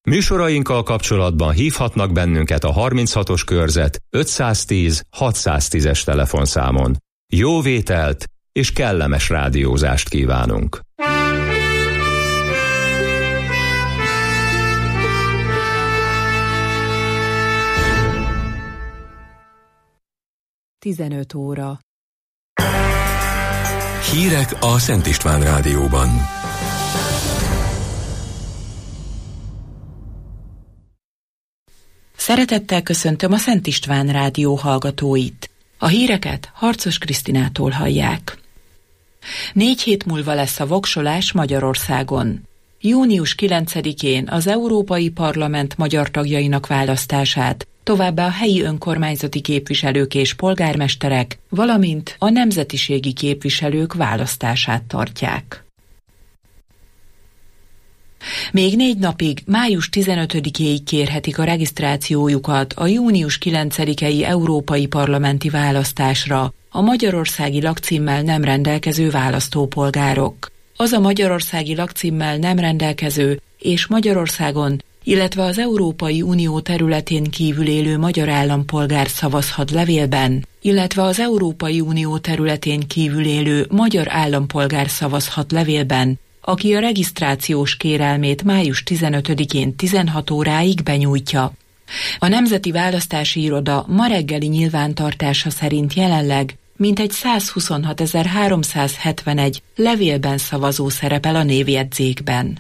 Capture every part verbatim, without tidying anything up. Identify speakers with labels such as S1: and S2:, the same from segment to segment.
S1: Műsorainkkal kapcsolatban hívhatnak bennünket a harminchatos körzet ötszáztíz hatszáztízes telefonszámon. Jó vételt és kellemes rádiózást kívánunk!
S2: tizenöt óra.
S3: Hírek a Szent István Rádióban.
S2: Szeretettel köszöntöm a Szent István Rádió hallgatóit. A híreket Harcos Krisztinától hallják. Négy hét múlva lesz a voksolás Magyarországon. június kilencedikén az Európai Parlament magyar tagjainak választását, továbbá a helyi önkormányzati képviselők és polgármesterek, valamint a nemzetiségi képviselők választását tartják. Még négy napig, május tizenötödikéig kérhetik a regisztrációjukat a június kilencedikei európai parlamenti választásra a magyarországi lakcímmel nem rendelkező választópolgárok. Az a magyarországi lakcímmel nem rendelkező és Magyarországon, illetve az Európai Unió területén kívül élő magyar állampolgár szavazhat levélben, illetve az Európai Unió területén kívül élő magyar állampolgár szavazhat levélben, aki a regisztrációs kérelmét május tizenötödikén tizenhat óráig benyújtja. A Nemzeti Választási Iroda ma reggeli nyilvántartása szerint jelenleg mintegy százhuszonhatezer-háromszázhetvenegy levélben szavazó szerepel a névjegyzékben.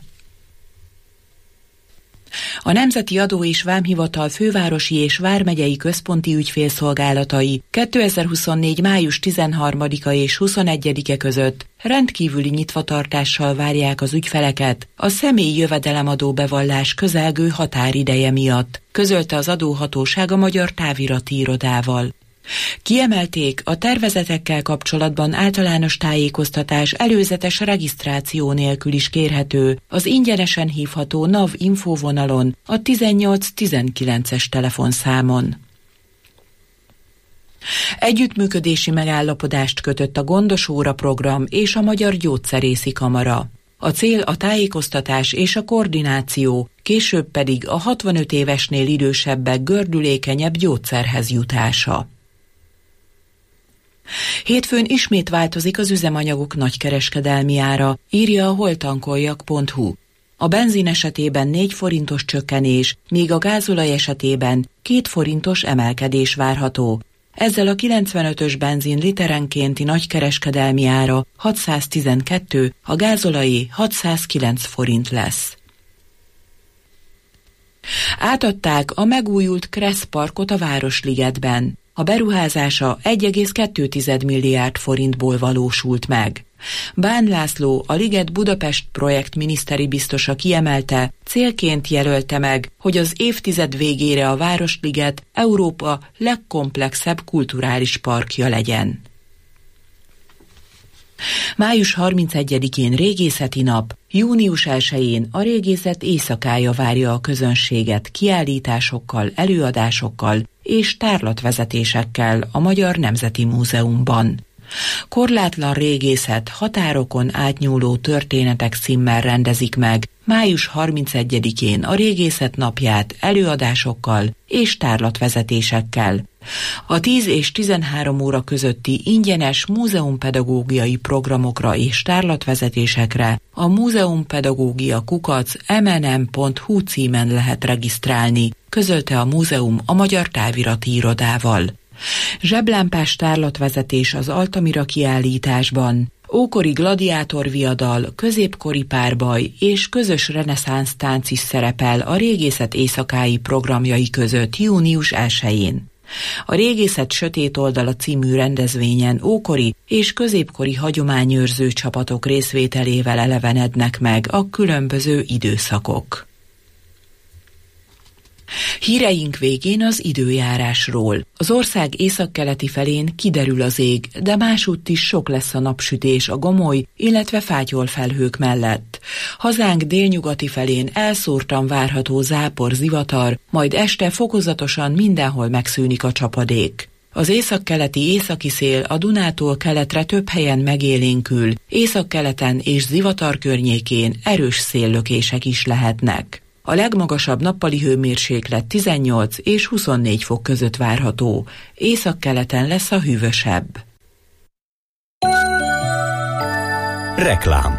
S2: A Nemzeti Adó és Vámhivatal fővárosi és vármegyei központi ügyfélszolgálatai kétezer-huszonnégy. május tizenharmadika és huszonegyedike között rendkívüli nyitvatartással várják az ügyfeleket a személyi jövedelemadó bevallás közelgő határideje miatt, közölte az adóhatóság a Magyar Távirati Irodával. Kiemelték, a tervezetekkel kapcsolatban általános tájékoztatás előzetes regisztráció nélkül is kérhető az ingyenesen hívható NAV infóvonalon a tizennyolc tizenkilences telefonszámon. Együttműködési megállapodást kötött a Gondos Óra program és a Magyar Gyógyszerészi Kamara. A cél a tájékoztatás és a koordináció, később pedig a hatvanöt évesnél idősebbek gördülékenyebb gyógyszerhez jutása. Hétfőn ismét változik az üzemanyagok nagykereskedelmi ára, írja a holtankoljak pont hu. A benzin esetében négy forintos csökkenés, míg a gázolaj esetében két forintos emelkedés várható. Ezzel a kilencvenötös benzin literenkénti nagykereskedelmi ára hatszáztizenkettő, a gázolajé hatszázkilenc forint lesz. Átadták a megújult Kressz Parkot a Városligetben. A beruházása egy egész kettő milliárd forintból valósult meg. Bán László, a Liget Budapest projekt miniszteri biztosa kiemelte, célként jelölte meg, hogy az évtized végére a Városliget Európa legkomplexebb kulturális parkja legyen. május harmincegyedikén régészeti nap, június elsején a régészet éjszakája várja a közönséget kiállításokkal, előadásokkal és tárlatvezetésekkel a Magyar Nemzeti Múzeumban. Korlátlan régészet, határokon átnyúló történetek címmel rendezik meg május harmincegyedikén a régészet napját előadásokkal és tárlatvezetésekkel. A tíz és tizenhárom óra közötti ingyenes múzeumpedagógiai programokra és tárlatvezetésekre a múzeumpedagógia kukac em en em pont hu címen lehet regisztrálni, közölte a múzeum a Magyar Távirati Irodával. Zseblámpás tárlatvezetés az Altamira kiállításban, ókori gladiátorviadal, középkori párbaj és közös reneszánsz tánc is szerepel a régészet éjszakái programjai között június elsején. A Régészet sötét oldala című rendezvényen ókori és középkori hagyományőrző csapatok részvételével elevenednek meg a különböző időszakok. Híreink végén az időjárásról. Az ország északkeleti felén kiderül az ég, de másútt is sok lesz a napsütés a gomoly, illetve fátyol felhők mellett. Hazánk délnyugati felén elszórtan várható zápor, zivatar, majd este fokozatosan mindenhol megszűnik a csapadék. Az északkeleti északi szél a Dunától keletre több helyen megélénkül, északkeleten és zivatar környékén erős széllökések is lehetnek. A legmagasabb nappali hőmérséklet tizennyolc és huszonnégy fok között várható. Északkeleten lesz a hűvösebb.
S3: Reklám.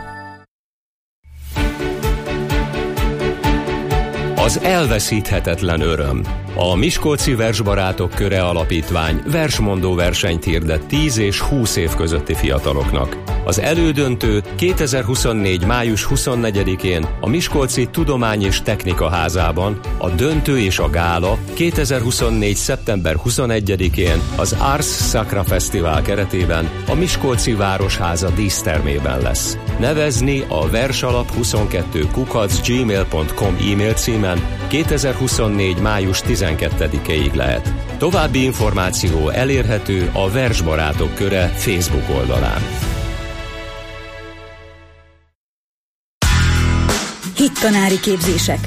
S1: Az elveszíthetetlen öröm. A Miskolci Versbarátok Köre Alapítvány versmondó versenyt hirdet tíz és húsz év közötti fiataloknak. Az elődöntő kétezer-huszonnégy. május huszonnegyedikén a Miskolci Tudomány és Technika Házában, a döntő és a gála kétezer-huszonnégy. szeptember huszonegyedikén az Ars Sacra Fesztivál keretében a Miskolci Városháza dísztermében lesz. Nevezni a versalap huszonkettő kukac gmail pont com e-mail címen kétezer-huszonnégy. május tizenkettedikéig lehet. További információ elérhető a Versbarátok Köre Facebook oldalán.
S4: Hittanári képzések.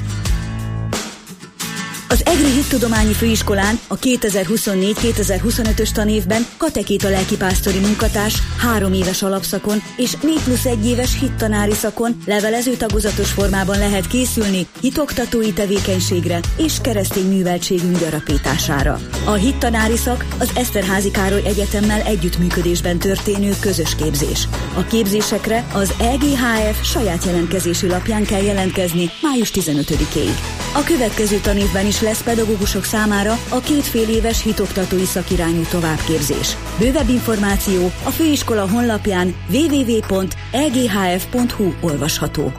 S4: Az EGRI Hittudományi Főiskolán a kétezer-huszonnégy kétezer-huszonötös tanévben katekéta lelkipásztori munkatárs három éves alapszakon és négy plusz egy éves hittanári szakon levelező tagozatos formában lehet készülni hitoktatói tevékenységre és keresztény műveltségünk gyarapítására. A hittanári szak az Eszterházy Károly Egyetemmel együttműködésben történő közös képzés. A képzésekre az E G H F saját jelentkezési lapján kell jelentkezni május tizenötödikéig. A következő tanévben is lesz pedagógusok számára a két fél éves hitoktatói szakirányú továbbképzés. Bővebb információ a főiskola honlapján double-u double-u double-u pont e g h f pont h u olvasható.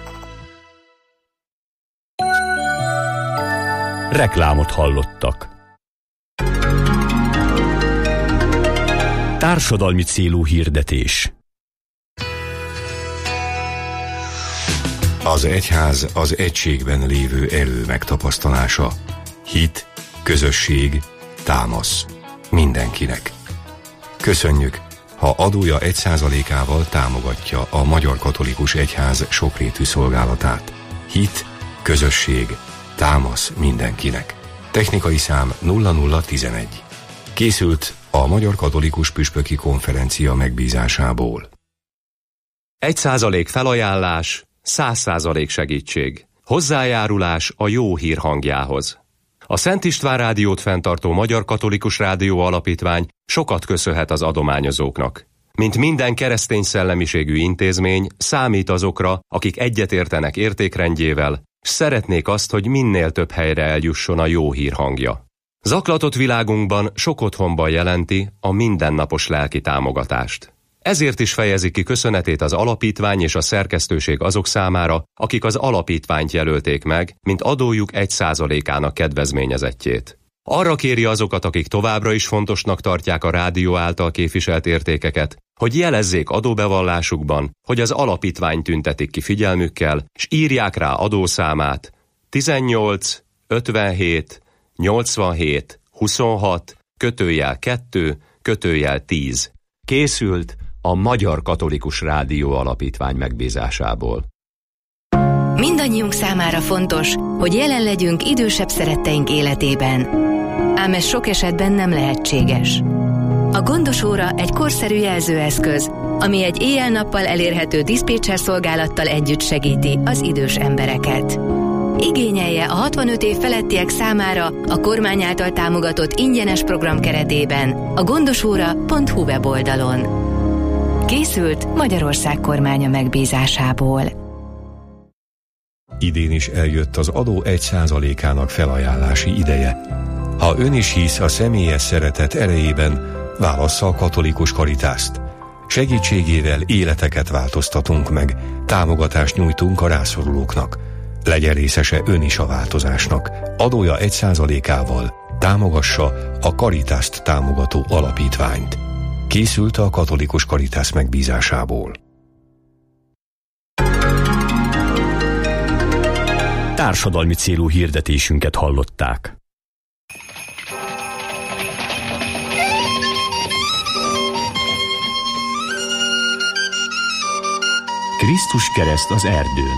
S3: Reklámot hallottak. Társadalmi célú hirdetés.
S5: Az egyház az egységben lévő erő megtapasztalása. Hit, közösség, támasz. Mindenkinek. Köszönjük, ha adója egy százalékával támogatja a Magyar Katolikus Egyház sokrétű szolgálatát. Hit, közösség, támasz mindenkinek. Technikai szám nulla nulla tizenegy. Készült a Magyar Katolikus Püspöki Konferencia megbízásából.
S1: Egy százalék felajánlás, száz százalék segítség. Hozzájárulás a jó hír hangjához. A Szent István Rádiót fenntartó Magyar Katolikus Rádió Alapítvány sokat köszönhet az adományozóknak. Mint minden keresztény szellemiségű intézmény, számít azokra, akik egyetértenek értékrendjével, s szeretnék azt, hogy minél több helyre eljusson a jó hír hangja. Zaklatott világunkban sok otthonban jelenti a mindennapos lelki támogatást. Ezért is fejezi ki köszönetét az alapítvány és a szerkesztőség azok számára, akik az alapítványt jelölték meg, mint adójuk egy százalékának kedvezményezettjét. Arra kéri azokat, akik továbbra is fontosnak tartják a rádió által képviselt értékeket, hogy jelezzék adóbevallásukban, hogy az alapítvány tüntetik ki figyelmükkel, s írják rá adószámát tizennyolc ötvenhét nyolcvanhét huszonhat kötőjel kettő kötőjel tíz. Készült a Magyar Katolikus Rádió Alapítvány megbízásából.
S6: Mindannyiunk számára fontos, hogy jelen legyünk idősebb szeretteink életében. Ám ez sok esetben nem lehetséges. A Gondos Óra egy korszerű jelzőeszköz, ami egy éjjel-nappal elérhető diszpécser szolgálattal együtt segíti az idős embereket. Igényelje a hatvanöt év felettiek számára a kormány által támogatott ingyenes program keretében a gondosóra pont hu weboldalon. Készült Magyarország kormánya megbízásából.
S5: Idén is eljött az adó egy százalékának felajánlási ideje. Ha ön is hisz a személyes szeretet erejében, válassza a katolikus Karitászt. Segítségével életeket változtatunk meg, támogatást nyújtunk a rászorulóknak. Legyen részese ön is a változásnak. Adója egy százalékával támogassa a Karitászt támogató alapítványt. Készült a katolikus Karitász megbízásából.
S3: Társadalmi célú hirdetésünket hallották. Krisztus kereszt az erdőn.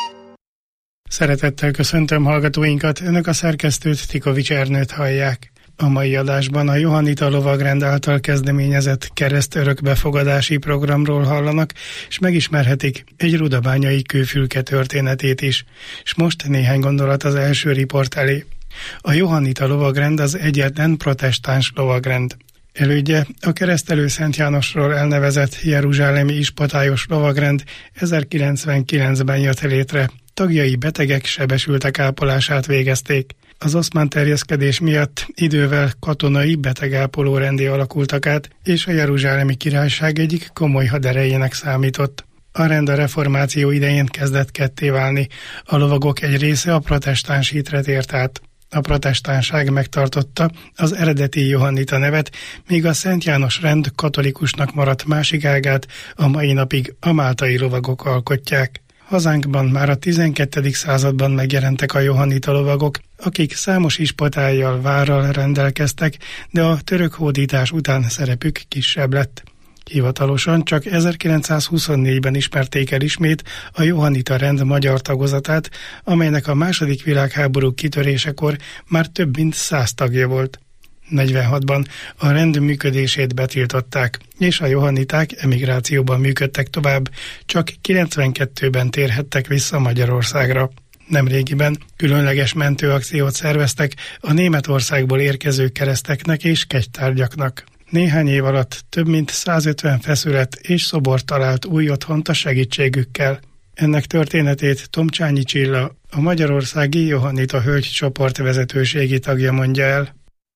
S7: Szeretettel köszöntöm hallgatóinkat, önök a szerkesztőt, Tikovics Ernőt hallják. A mai adásban a Johannita Lovagrend által kezdeményezett kereszt örökbefogadási programról hallanak, és megismerhetik egy rudabányai kőfülke történetét is. És most néhány gondolat az első riport elé. A Johannita Lovagrend az egyetlen protestáns lovagrend. Elődje a Keresztelő Szent Jánosról elnevezett jeruzsálemi ispatályos lovagrend ezerkilencszázkilencben jött létre. Tagjai betegek, sebesültek ápolását végezték. Az oszmán terjeszkedés miatt idővel katonai betegápoló rendé alakultak át, és a jeruzsálemi királyság egyik komoly haderejének számított. A rend a reformáció idején kezdett ketté válni, a lovagok egy része a protestáns hitre tért át. A protestánság megtartotta az eredeti Johannita nevet, míg a Szent János rend katolikusnak maradt másik ágát a mai napig a máltai lovagok alkotják. Hazánkban már a tizenkettedik században megjelentek a Johannita lovagok, akik számos ispatályjal, várral rendelkeztek, de a török hódítás után szerepük kisebb lett. Hivatalosan csak ezerkilencszázhuszonnégyben ismerték el ismét a Johannita rend magyar tagozatát, amelynek a második világháború kitörésekor már több mint száz tagja volt. negyvenhatban a rend működését betiltották, és a johanniták emigrációban működtek tovább, csak kilencvenkettőben térhettek vissza Magyarországra. Nemrégiben különleges mentőakciót szerveztek a Németországból érkező kereszteknek és kegytárgyaknak. Néhány év alatt több mint százötven feszület és szobor talált új otthont a segítségükkel. Ennek történetét Tomcsányi Csilla, a Magyarországi Johannita Hölgy csoport vezetőségi tagja mondja el.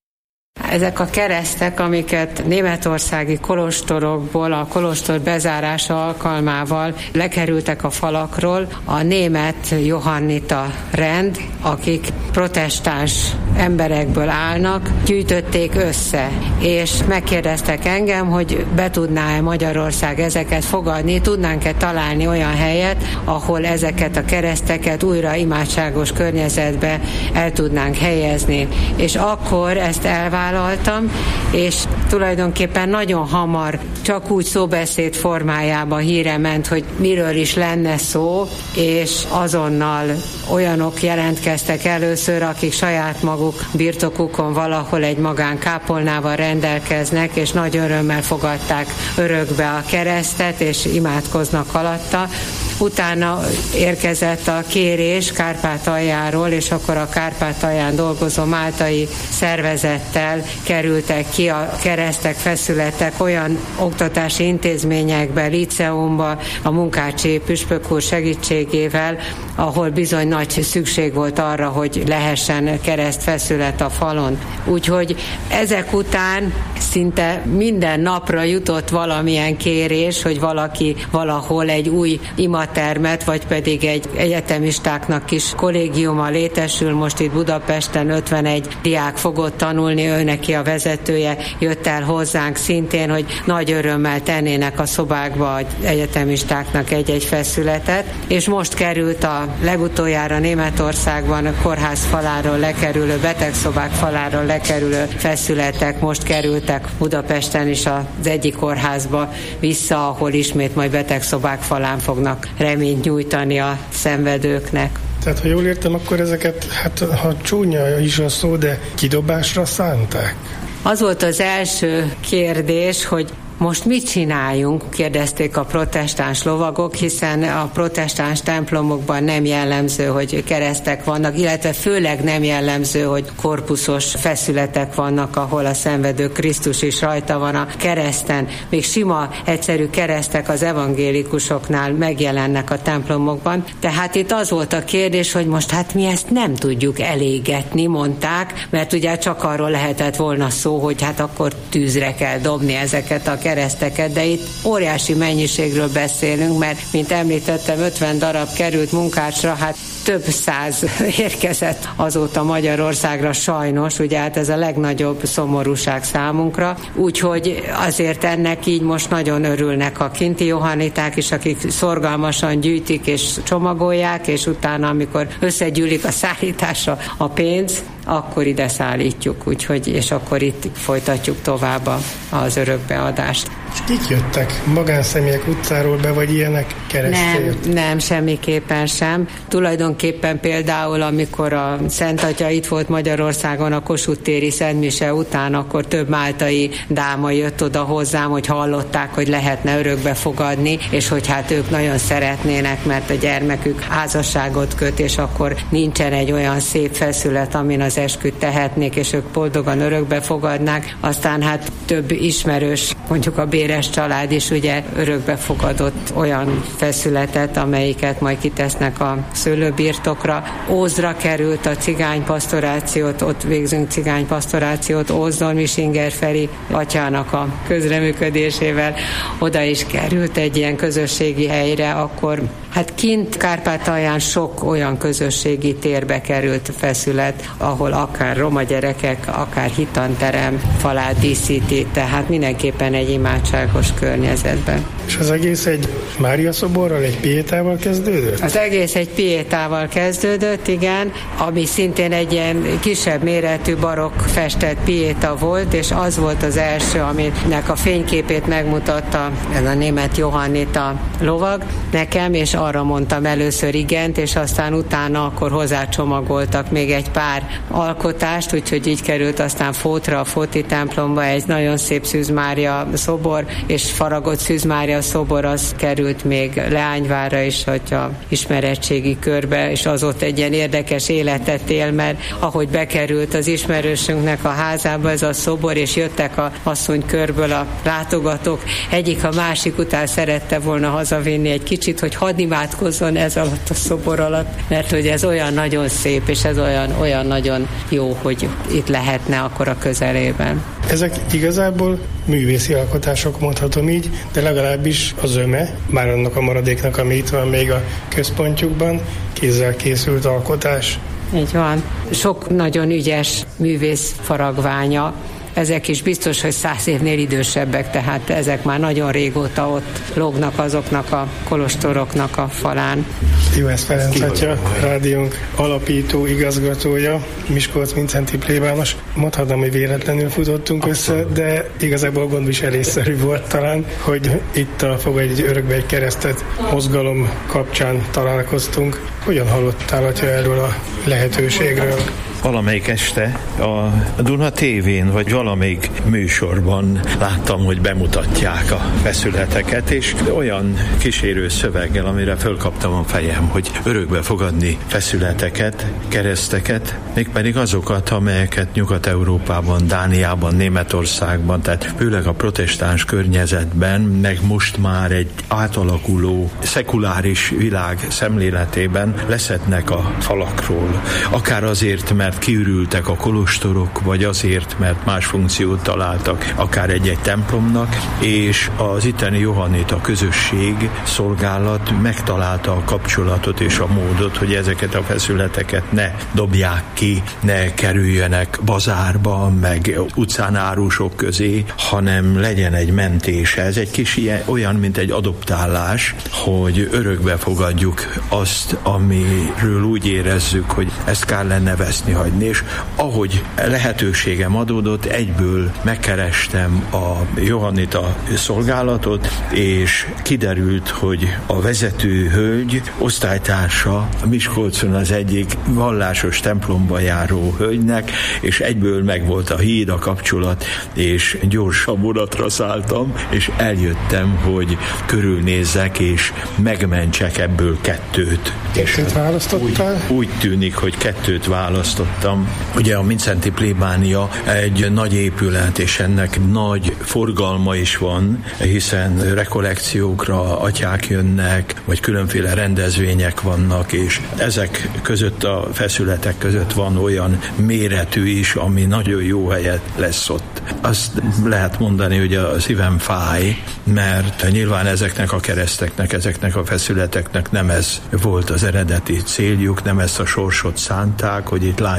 S8: Ezek a keresztek, amiket németországi kolostorokból a kolostor bezárása alkalmával lekerültek a falakról, a német Johannita rend, akik protestáns emberekből állnak, gyűjtötték össze, és megkérdeztek engem, hogy be tudná-e Magyarország ezeket fogadni, tudnánk-e találni olyan helyet, ahol ezeket a kereszteket újra imádságos környezetbe el tudnánk helyezni. És akkor ezt elvállaltam, vállaltam, és tulajdonképpen nagyon hamar csak úgy szóbeszéd formájában híre ment, hogy miről is lenne szó, és azonnal olyanok jelentkeztek először, akik saját maguk birtokukon valahol egy magán kápolnával rendelkeznek, és nagy örömmel fogadták örökbe a keresztet, és imádkoznak alatta. Utána érkezett a kérés Kárpátaljáról, és akkor a Kárpátalján dolgozó máltai szervezettel kerültek ki a keresztek, feszületek olyan oktatási intézményekbe, liceumba, a Munkácsi püspök úr segítségével, ahol bizony nagy szükség volt arra, hogy lehessen keresztfeszület a falon. Úgyhogy ezek után szinte minden napra jutott valamilyen kérés, hogy valaki valahol egy új imatermet, vagy pedig egy egyetemistáknak kis kollégiuma létesül. Most itt Budapesten ötvenegy diák fogott tanulni, ő neki a vezetője jött el hozzánk szintén, hogy nagy örömmel tennének a szobákba az egyetemistáknak egy-egy feszületet, és most került a legutoljára Németországban a kórház faláról lekerülő, betegszobák faláról lekerülő feszületek most kerültek Budapesten is az egyik kórházba vissza, ahol ismét majd betegszobák falán fognak reményt nyújtani a szenvedőknek.
S7: Tehát, ha jól értem, akkor ezeket, hát ha csúnya is a szó, de kidobásra szánták?
S8: Az volt az első kérdés, hogy most mit csináljunk, kérdezték a protestáns lovagok, hiszen a protestáns templomokban nem jellemző, hogy keresztek vannak, illetve főleg nem jellemző, hogy korpuszos feszületek vannak, ahol a szenvedő Krisztus is rajta van a kereszten. Még sima, egyszerű keresztek az evangélikusoknál megjelennek a templomokban. Tehát itt az volt a kérdés, hogy most hát mi ezt nem tudjuk elégetni, mondták, mert ugye csak arról lehetett volna szó, hogy hát akkor tűzre kell dobni ezeket a kereszteket, kereszteket, de itt óriási mennyiségről beszélünk, mert, mint említettem, ötven darab került Munkácsra, hát több száz érkezett azóta Magyarországra sajnos, ugye hát ez a legnagyobb szomorúság számunkra, úgyhogy azért ennek így most nagyon örülnek a kinti johanniták is, akik szorgalmasan gyűjtik és csomagolják, és utána, amikor összegyűlik a szállításra a pénz, akkor ide szállítjuk, úgyhogy, és akkor itt folytatjuk tovább az örökbeadást.
S7: És kik jöttek? Magánszemélyek utcáról be, vagy ilyenek keresztél?
S8: Nem, nem, semmiképpen sem. Tulajdonképpen például, amikor a Szent Atya itt volt Magyarországon a Kossuth téri szentmise után, akkor több máltai dáma jött oda hozzám, hogy hallották, hogy lehetne örökbe fogadni, és hogy hát ők nagyon szeretnének, mert a gyermekük házasságot köt, és akkor nincsen egy olyan szép feszület, amin az esküt tehetnék, és ők boldogan örökbe fogadnák. Aztán hát több ismerős, mondjuk a Béres család is ugye örökbe fogadott olyan feszületet, amelyiket majd kitesznek a szőlőbirtokra. Ózra került a cigánypastorációt, ott végzünk cigánypastorációt, Ózdon Misinger Feri atyának a közreműködésével, oda is került egy ilyen közösségi helyre, akkor hát kint Kárpátalján sok olyan közösségi térbe került feszület, ahol akár roma gyerekek, akár hittanterem falát díszíti, tehát mindenképpen egy imádságos környezetben.
S7: És az egész egy Mária szoborral, egy piétával kezdődött?
S8: Az egész egy piétával kezdődött, igen, ami szintén egy ilyen kisebb méretű barokk festett piéta volt, és az volt az első, aminek a fényképét megmutatta ez a német Johannita lovag nekem, és arra mondtam először igent, és aztán utána akkor hozzácsomagoltak még egy pár alkotást, úgyhogy így került aztán Fótra, a Fóti templomba egy nagyon szép Szűz Mária szobor, és faragott Szűz Mária szobor, az került még Leányvárra is, hogyha ismeretségi körbe, és az ott egy ilyen érdekes életet él, mert ahogy bekerült az ismerősünknek a házába ez a szobor, és jöttek a asszony körből a látogatók, egyik a másik után szerette volna hazavinni egy kicsit, hogy hadd imádkozzon ez alatt a szobor alatt, mert hogy ez olyan nagyon szép, és ez olyan, olyan nagyon jó, hogy itt lehetne akkor a közelében.
S7: Ezek igazából művészi alkotások, mondhatom így, de legalábbis a zöme, már annak a maradéknak, ami itt van még a központjukban, kézzel készült alkotás.
S8: Így van. Sok nagyon ügyes művész faragványa, ezek is biztos, hogy száz évnél idősebbek, tehát ezek már nagyon régóta ott lógnak azoknak a kolostoroknak a falán.
S7: Juhász Ferenc atya, rádiónk alapító, igazgatója, Miskolc-Mindszenty plébános. Mondhatom, hogy véletlenül futottunk össze, de igazából gondviselésszerű volt talán, hogy itt a Fogadj egy örökbe egy keresztet mozgalom kapcsán találkoztunk. Hogyan hallottál, atya, erről a lehetőségről?
S9: Valamelyik este a Duna té vén, vagy valamelyik műsorban láttam, hogy bemutatják a feszületeket, és olyan kísérő szöveggel, amire fölkaptam a fejem, hogy örökbe fogadni feszületeket, kereszteket, mégpedig azokat, amelyeket Nyugat-Európában, Dániában, Németországban, tehát főleg a protestáns környezetben, meg most már egy átalakuló szekuláris világ szemléletében leszednek a falakról. Akár azért, mert kiürültek a kolostorok, vagy azért, mert más funkciót találtak, akár egy-egy templomnak, és az itteni Johannita közösség, szolgálat megtalálta a kapcsolatot és a módot, hogy ezeket a feszületeket ne dobják ki, ne kerüljenek bazárba, meg utcán árusok közé, hanem legyen egy mentése. Ez egy kis ilyen, olyan, mint egy adoptálás, hogy örökbe fogadjuk azt, amiről úgy érezzük, hogy ezt kár lenne veszni, hagyni, és ahogy lehetőségem adódott, egyből megkerestem a Johannita szolgálatot, és kiderült, hogy a vezető hölgy osztálytársa Miskolcon az egyik vallásos templomba járó hölgynek, és egyből megvolt a híd, a kapcsolat, és gyorsan vonatra szálltam, és eljöttem, hogy körülnézzek, és megmentsek ebből kettőt.
S7: Kettőt választottál?
S9: Úgy, úgy tűnik, hogy kettőt választottam. Ugye a Mindszenty plébánia egy nagy épület, és ennek nagy forgalma is van, hiszen rekollekciókra atyák jönnek, vagy különféle rendezvények vannak, és ezek között, a feszületek között van olyan méretű is, ami nagyon jó helyet lesz ott. Azt lehet mondani, hogy a szívem fáj, mert nyilván ezeknek a kereszteknek, ezeknek a feszületeknek nem ez volt az eredeti céljuk, nem ezt a sorsot szánták, hogy itt látják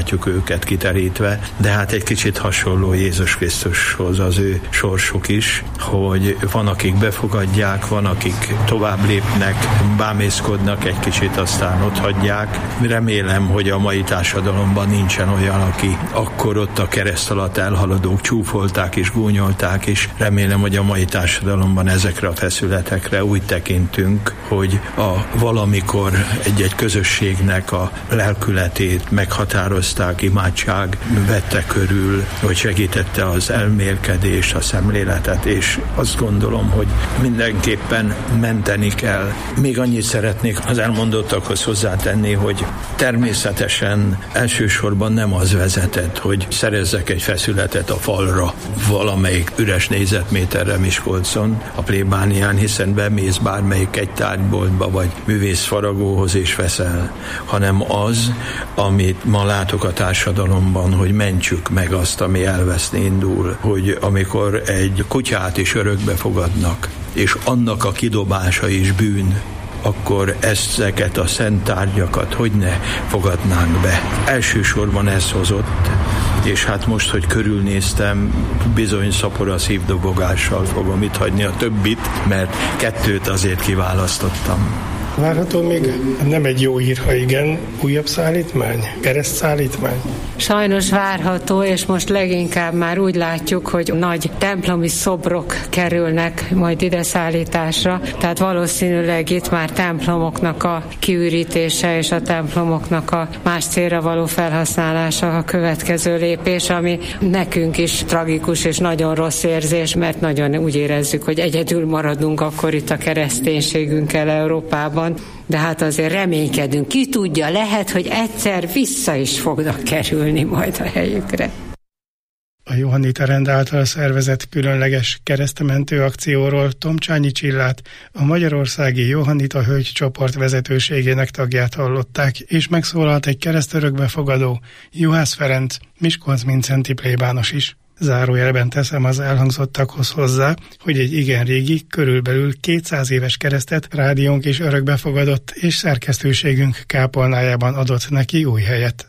S9: látjuk őket kiterítve, de hát egy kicsit hasonló Jézus Krisztushoz az ő sorsuk is, hogy van, akik befogadják, van, akik tovább lépnek, bámészkodnak egy kicsit, aztán ott hagyják. Remélem, hogy a mai társadalomban nincsen olyan, aki akkor ott a kereszt alatt elhaladók csúfolták és gúnyolták, és remélem, hogy a mai társadalomban ezekre a feszületekre úgy tekintünk, hogy a valamikor egy-egy közösségnek a lelkületét meghatározták, imádság vette körül, hogy segítette az elmélkedést, a szemléletet, és azt gondolom, hogy mindenképpen menteni kell. Még annyit szeretnék az elmondottakhoz hozzátenni, hogy természetesen elsősorban nem az vezetett, hogy szerezzek egy feszületet a falra valamelyik üres négyzetméterre Miskolcon, a plébánián, hiszen bemész bármelyik egy tárgyboltba vagy művészfaragóhoz és veszel, hanem az, amit ma látok a társadalomban, hogy mentsük meg azt, ami elveszni indul, hogy amikor egy kutyát is örökbe fogadnak, és annak a kidobása is bűn, akkor ezeket a szent tárgyakat hogy ne fogadnánk be. Elsősorban ez hozott, és hát most, hogy körülnéztem, bizony szapora szívdobogással fogom itt hagyni a többit, mert kettőt azért kiválasztottam.
S7: Várható még nem egy jó hír, ha igen, újabb szállítmány, keresztszállítmány?
S8: Sajnos várható, és most leginkább már úgy látjuk, hogy nagy templomi szobrok kerülnek majd ide szállításra, tehát valószínűleg itt már templomoknak a kiürítése és a templomoknak a más célra való felhasználása a következő lépés, ami nekünk is tragikus és nagyon rossz érzés, mert nagyon úgy érezzük, hogy egyedül maradunk akkor itt a kereszténységünkkel Európában. De hát azért reménykedünk, ki tudja, lehet, hogy egyszer vissza is fognak kerülni majd a helyükre.
S7: A Johannita rend által szervezett különleges keresztmentő akcióról Tomcsányi Csillát, a Magyarországi Johannita Hölgy csoport vezetőségének tagját hallották, és megszólalt egy keresztörökbefogadó, Juhász Ferenc, Miskolc-Mincenti plébános is. Zárójelben teszem az elhangzottakhoz hozzá, hogy egy igen régi, körülbelül kétszáz éves keresztet rádiónk is örökbefogadott, és szerkesztőségünk kápolnájában adott neki új helyet.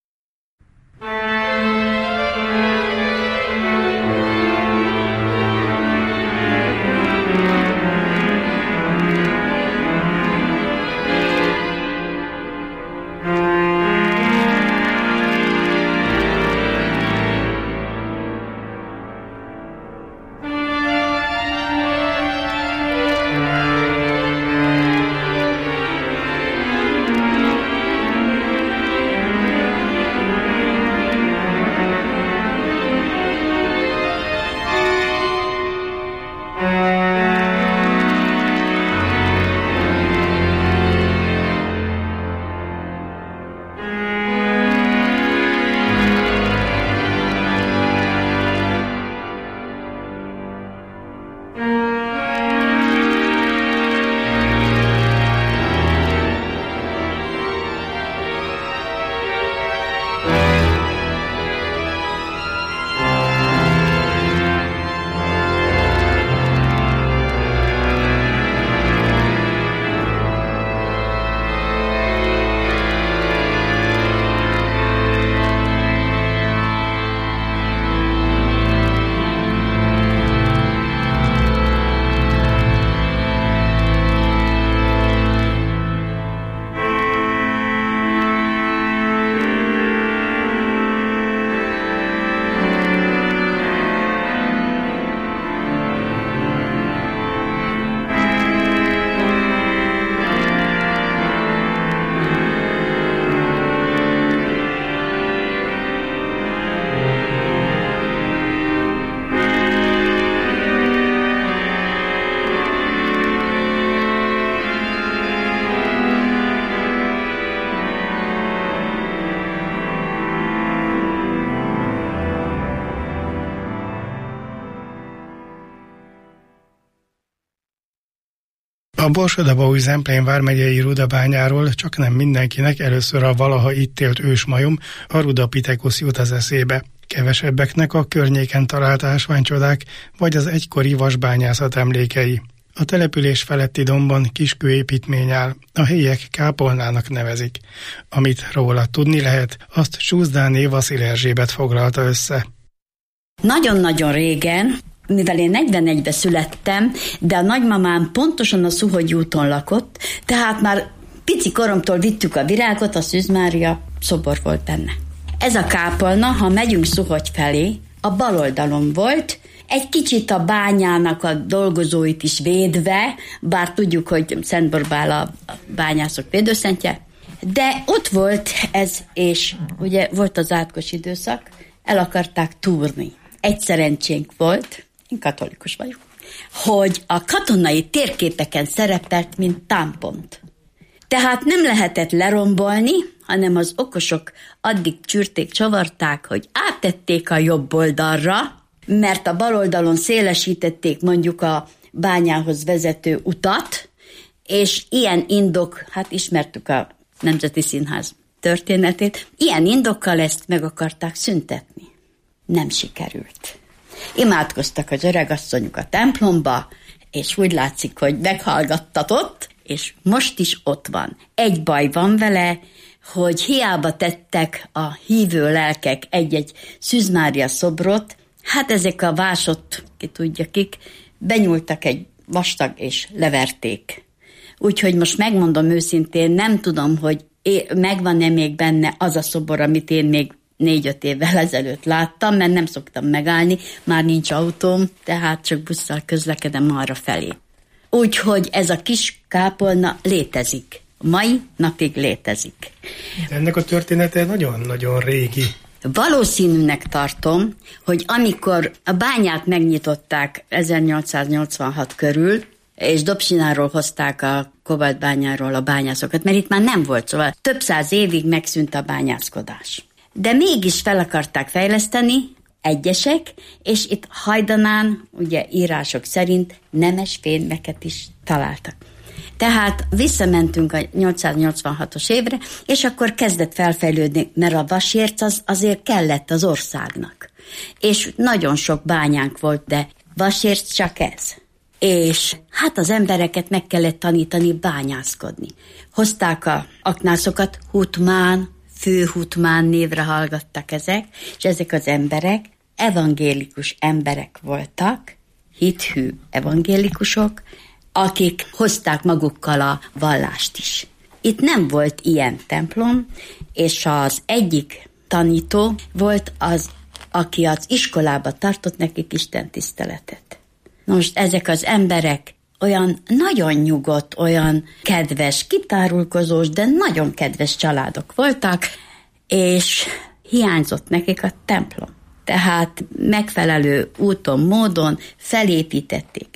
S7: A Borsod-Abaúj-Zemplén vármegyei Rudabányáról csak nem mindenkinek, először a valaha itt élt ősmajom, a Rudapithecus jut az eszébe. Kevesebbeknek a környéken talált ásványcsodák, vagy az egykori vasbányászat emlékei. A település feletti dombon kiskőépítmény áll, a helyiek kápolnának nevezik. Amit róla tudni lehet, azt Súzdáné Vaszil Erzsébet foglalta össze.
S10: Nagyon-nagyon régen, mivel én negyvenegyben születtem, de a nagymamám pontosan a Szuhogyi úton lakott, tehát már pici koromtól vittük a virágot, a Szűz Mária szobor volt benne. Ez a kápolna, ha megyünk Szuhogyi felé, a bal oldalon volt, egy kicsit a bányának a dolgozóit is védve, bár tudjuk, hogy Szent Borbál a bányászok védőszentje, de ott volt ez, és ugye volt az átkos időszak, el akarták túrni. Egy szerencsénk volt, én katolikus vagyok, hogy a katonai térképeken szerepelt, mint támpont. Tehát nem lehetett lerombolni, hanem az okosok addig csürték, csavarták, hogy áttették a jobb oldalra, mert a bal oldalon szélesítették mondjuk a bányához vezető utat, és ilyen indok, hát ismertük a Nemzeti Színház történetét, ilyen indokkal ezt meg akarták szüntetni. Nem sikerült. Imádkoztak az öregasszonyuk a templomba, és úgy látszik, hogy meghallgattatott, és most is ott van. Egy baj van vele, hogy hiába tettek a hívő lelkek egy-egy Szűz Mária szobrot, hát ezek a vásott, ki tudja kik, benyúltak egy vastag és leverték. Úgyhogy most megmondom őszintén, nem tudom, hogy megvan-e még benne az a szobor, amit én még négy-öt évvel ezelőtt láttam, mert nem szoktam megállni, már nincs autóm, tehát csak busszal közlekedem arra felé. Úgyhogy ez a kis kápolna létezik. Mai napig létezik.
S7: De ennek a története nagyon-nagyon régi.
S10: Valószínűnek tartom, hogy amikor a bányát megnyitották ezernyolcszáznyolcvanhat körül, és Dobsináról hozták a kobaltbányáról a bányászokat, mert itt már nem volt, szóval több száz évig megszűnt a bányászkodás. De mégis fel akarták fejleszteni egyesek, és itt hajdanán, ugye írások szerint nemes fémeket is találtak. Tehát visszamentünk a nyolcszáznyolcvanhatos évre, és akkor kezdett felfejlődni, mert a vasérc az azért kellett az országnak. És nagyon sok bányánk volt, de vasérc csak ez. És hát az embereket meg kellett tanítani bányászkodni. Hozták a aknászokat, Hutmán, Fő Hutmán névre hallgattak ezek, és ezek az emberek evangélikus emberek voltak, hithű evangélikusok, akik hozták magukkal a vallást is. Itt nem volt ilyen templom, és az egyik tanító volt az, aki az iskolába tartott nekik istentiszteletet. Most ezek az emberek olyan nagyon nyugodt, olyan kedves, kitárulkozós, de nagyon kedves családok voltak, és hiányzott nekik a templom. Tehát megfelelő úton, módon felépítették.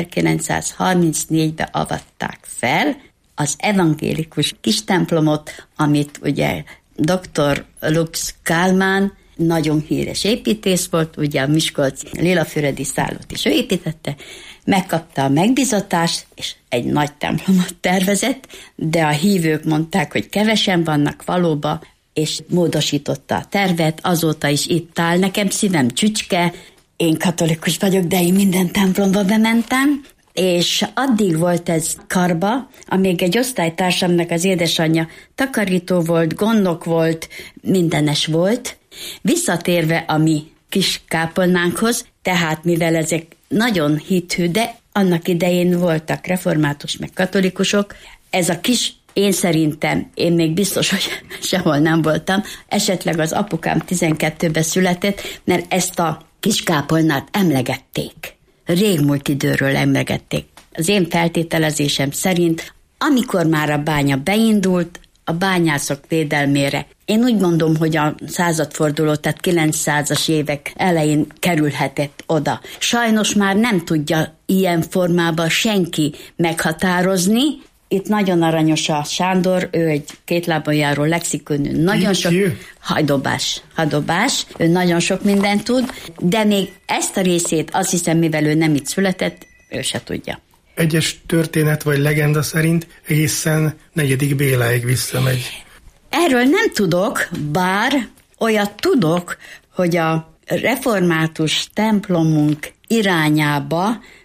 S10: ezerkilencszázharmincnégyben avatták fel az evangélikus kis templomot, amit ugye doktor Lux Kálmán, nagyon híres építész volt, ugye a miskolci Lilafüredi szállót is ő építette, megkapta a megbizatást, és egy nagy templomot tervezett, de a hívők mondták, hogy kevesen vannak valóban, és módosította a tervet, azóta is itt áll. Nekem szívem csücske, én katolikus vagyok, de én minden templomba bementem, és addig volt ez karba, amíg egy osztálytársamnak az édesanyja takarító volt, gondnok volt, mindenes volt. Visszatérve a mi kis kápolnánkhoz, tehát mivel ezek nagyon hithű, de annak idején voltak református meg katolikusok, ez a kis, én szerintem, én még biztos, hogy sehol nem voltam, esetleg az apukám tizenkettőben született, mert ezt a kis kápolnát emlegették. Régmúlt időről emlegették. Az én feltételezésem szerint, amikor már a bánya beindult, a bányászok védelmére. Én úgy mondom, hogy a századforduló, tehát kilencszázas évek elején kerülhetett oda. Sajnos már nem tudja ilyen formában senki meghatározni. Itt nagyon aranyos a Sándor, ő egy két lábon járó lexikonű, nagyon sok hajdobás, hadobás, ő nagyon sok mindent tud, de még ezt a részét azt hiszem, mivel ő nem itt született, ő se tudja.
S7: Egyes történet vagy legenda szerint egészen negyedik Béláig visszamegy.
S10: Erről nem tudok, bár olyat tudok, hogy a református templomunk irányába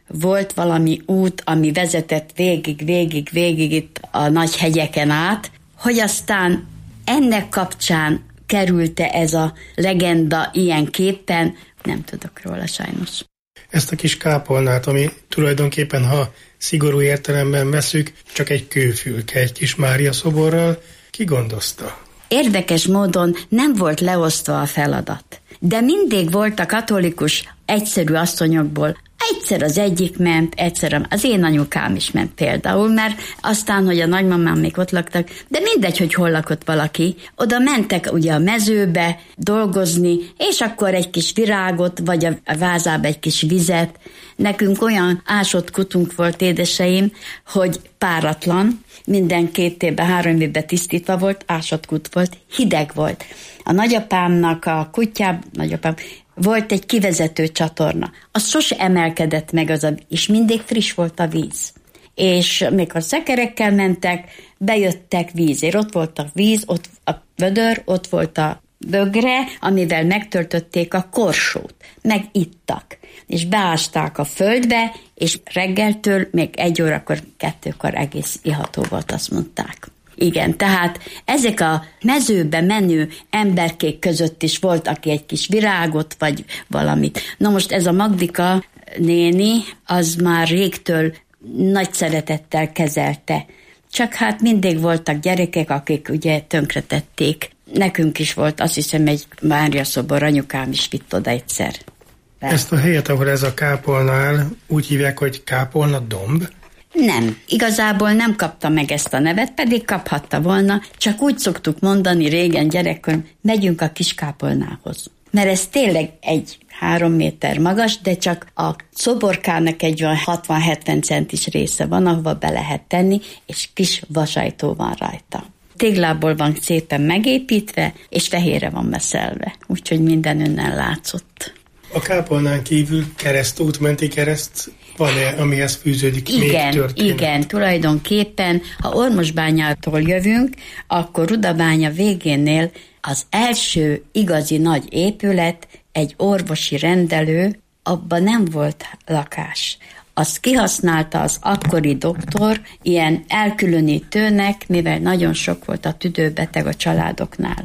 S10: volt valami út, ami vezetett végig, végig, végig itt a nagy hegyeken át, hogy aztán ennek kapcsán került-e ez a legenda ilyenképpen, nem tudok róla sajnos.
S7: Ezt a kis kápolnát, ami tulajdonképpen, ha szigorú értelemben veszük, csak egy kőfülke, egy kis Mária szoborral, ki gondozta?
S10: Érdekes módon nem volt leosztva a feladat, de mindig volt a katolikus egyszerű asszonyokból. Egyszer az egyik ment, egyszer az én anyukám is ment például, mert aztán, hogy a nagymamám még ott laktak, de mindegy, hogy hol lakott valaki, oda mentek ugye a mezőbe dolgozni, és akkor egy kis virágot, vagy a vázába egy kis vizet. Nekünk olyan ásott kutunk volt, édeseim, hogy páratlan, minden két évben, három évben tisztítva volt, ásott kut volt, hideg volt. A nagyapámnak a kutyában, nagyapám, volt egy kivezető csatorna. Az sose emelkedett meg, az a, és mindig friss volt a víz. És mikor szekerekkel mentek, bejöttek vízért. Ott volt a víz, ott a vödör, ott volt a bögre, amivel megtöltötték a korsót. Meg ittak. És beásták a földbe, és reggeltől még egy órakor, kettőkor egész iható volt, azt mondták. Igen, tehát ezek a mezőbe menő emberkék között is volt, aki egy kis virágot, vagy valamit. Na most ez a Magdika néni, az már régtől nagy szeretettel kezelte. Csak hát mindig voltak gyerekek, akik ugye tönkretették. Nekünk is volt, azt hiszem, egy Mária szobor, anyukám is vitt oda egyszer.
S7: Ezt a helyet, ahol ez a kápolna áll, úgy hívják, hogy Kápolna domb?
S10: Nem, igazából nem kapta meg ezt a nevet, pedig kaphatta volna, csak úgy szoktuk mondani régen gyerekkorom, megyünk a kis kápolnához. Mert ez tényleg egy három méter magas, de csak a szoborkának egy olyan hatvan-hetven centis része van, ahova be lehet tenni, és kis vasajtó van rajta. Téglából van szépen megépítve, és fehérre van meszelve, úgyhogy minden önnen látszott.
S7: A kápolnán kívül keresztút, menti kereszt van-e, amihez fűződik
S10: igen,
S7: még történet?
S10: Igen, tulajdonképpen, ha Ormosbányától jövünk, akkor Rudabánya végénél az első igazi nagy épület, egy orvosi rendelő, abban nem volt lakás. Azt kihasználta az akkori doktor ilyen elkülönítőnek, mivel nagyon sok volt a tüdőbeteg a családoknál.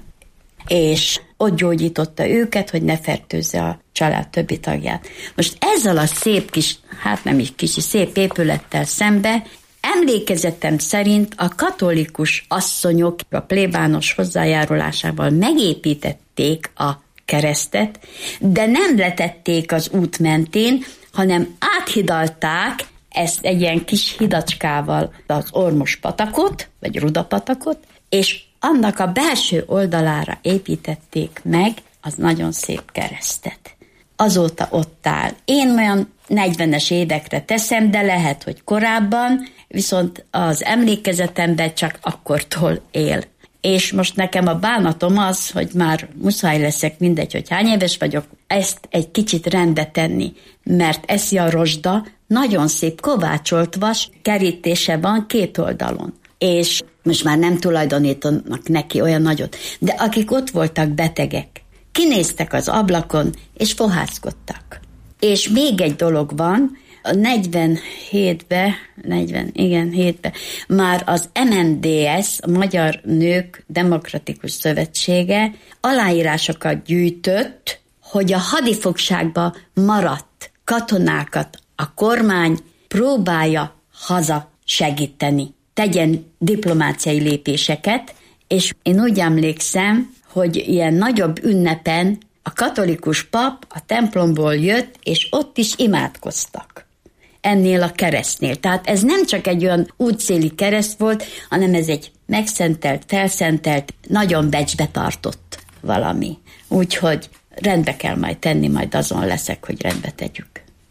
S10: És ott gyógyította őket, hogy ne fertőzze a család többi tagját. Most ezzel a szép kis, hát nem is kis, szép épülettel szembe, emlékezetem szerint a katolikus asszonyok a plébános hozzájárulásával megépítették a keresztet, de nem letették az út mentén, hanem áthidalták ezt egy ilyen kis hidacskával az Ormos patakot, vagy Rudapatakot, és annak a belső oldalára építették meg az nagyon szép keresztet. Azóta ott áll. Én olyan negyvenes évekre teszem, de lehet, hogy korábban, viszont az emlékezetemben csak akkortól él. És most nekem a bánatom az, hogy már muszáj leszek, mindegy, hogy hány éves vagyok, ezt egy kicsit rendbe tenni, mert eszi a rozsda, nagyon szép kovácsolt vas kerítése van két oldalon. És most már nem tulajdonítanak neki olyan nagyot, de akik ott voltak betegek, kinéztek az ablakon, és fohászkodtak. És még egy dolog van, a negyvenhétben, negyven, igen, hétben, már az em en dé es, a Magyar Nők Demokratikus Szövetsége aláírásokat gyűjtött, hogy a hadifogságba maradt katonákat a kormány próbálja haza segíteni, tegyen diplomáciai lépéseket, és én úgy emlékszem, hogy ilyen nagyobb ünnepen a katolikus pap a templomból jött, és ott is imádkoztak. Ennél a keresztnél. Tehát ez nem csak egy olyan útszéli kereszt volt, hanem ez egy megszentelt, felszentelt, nagyon becsbe tartott valami. Úgyhogy rendbe kell majd tenni, majd azon leszek, hogy rendbe tegyük.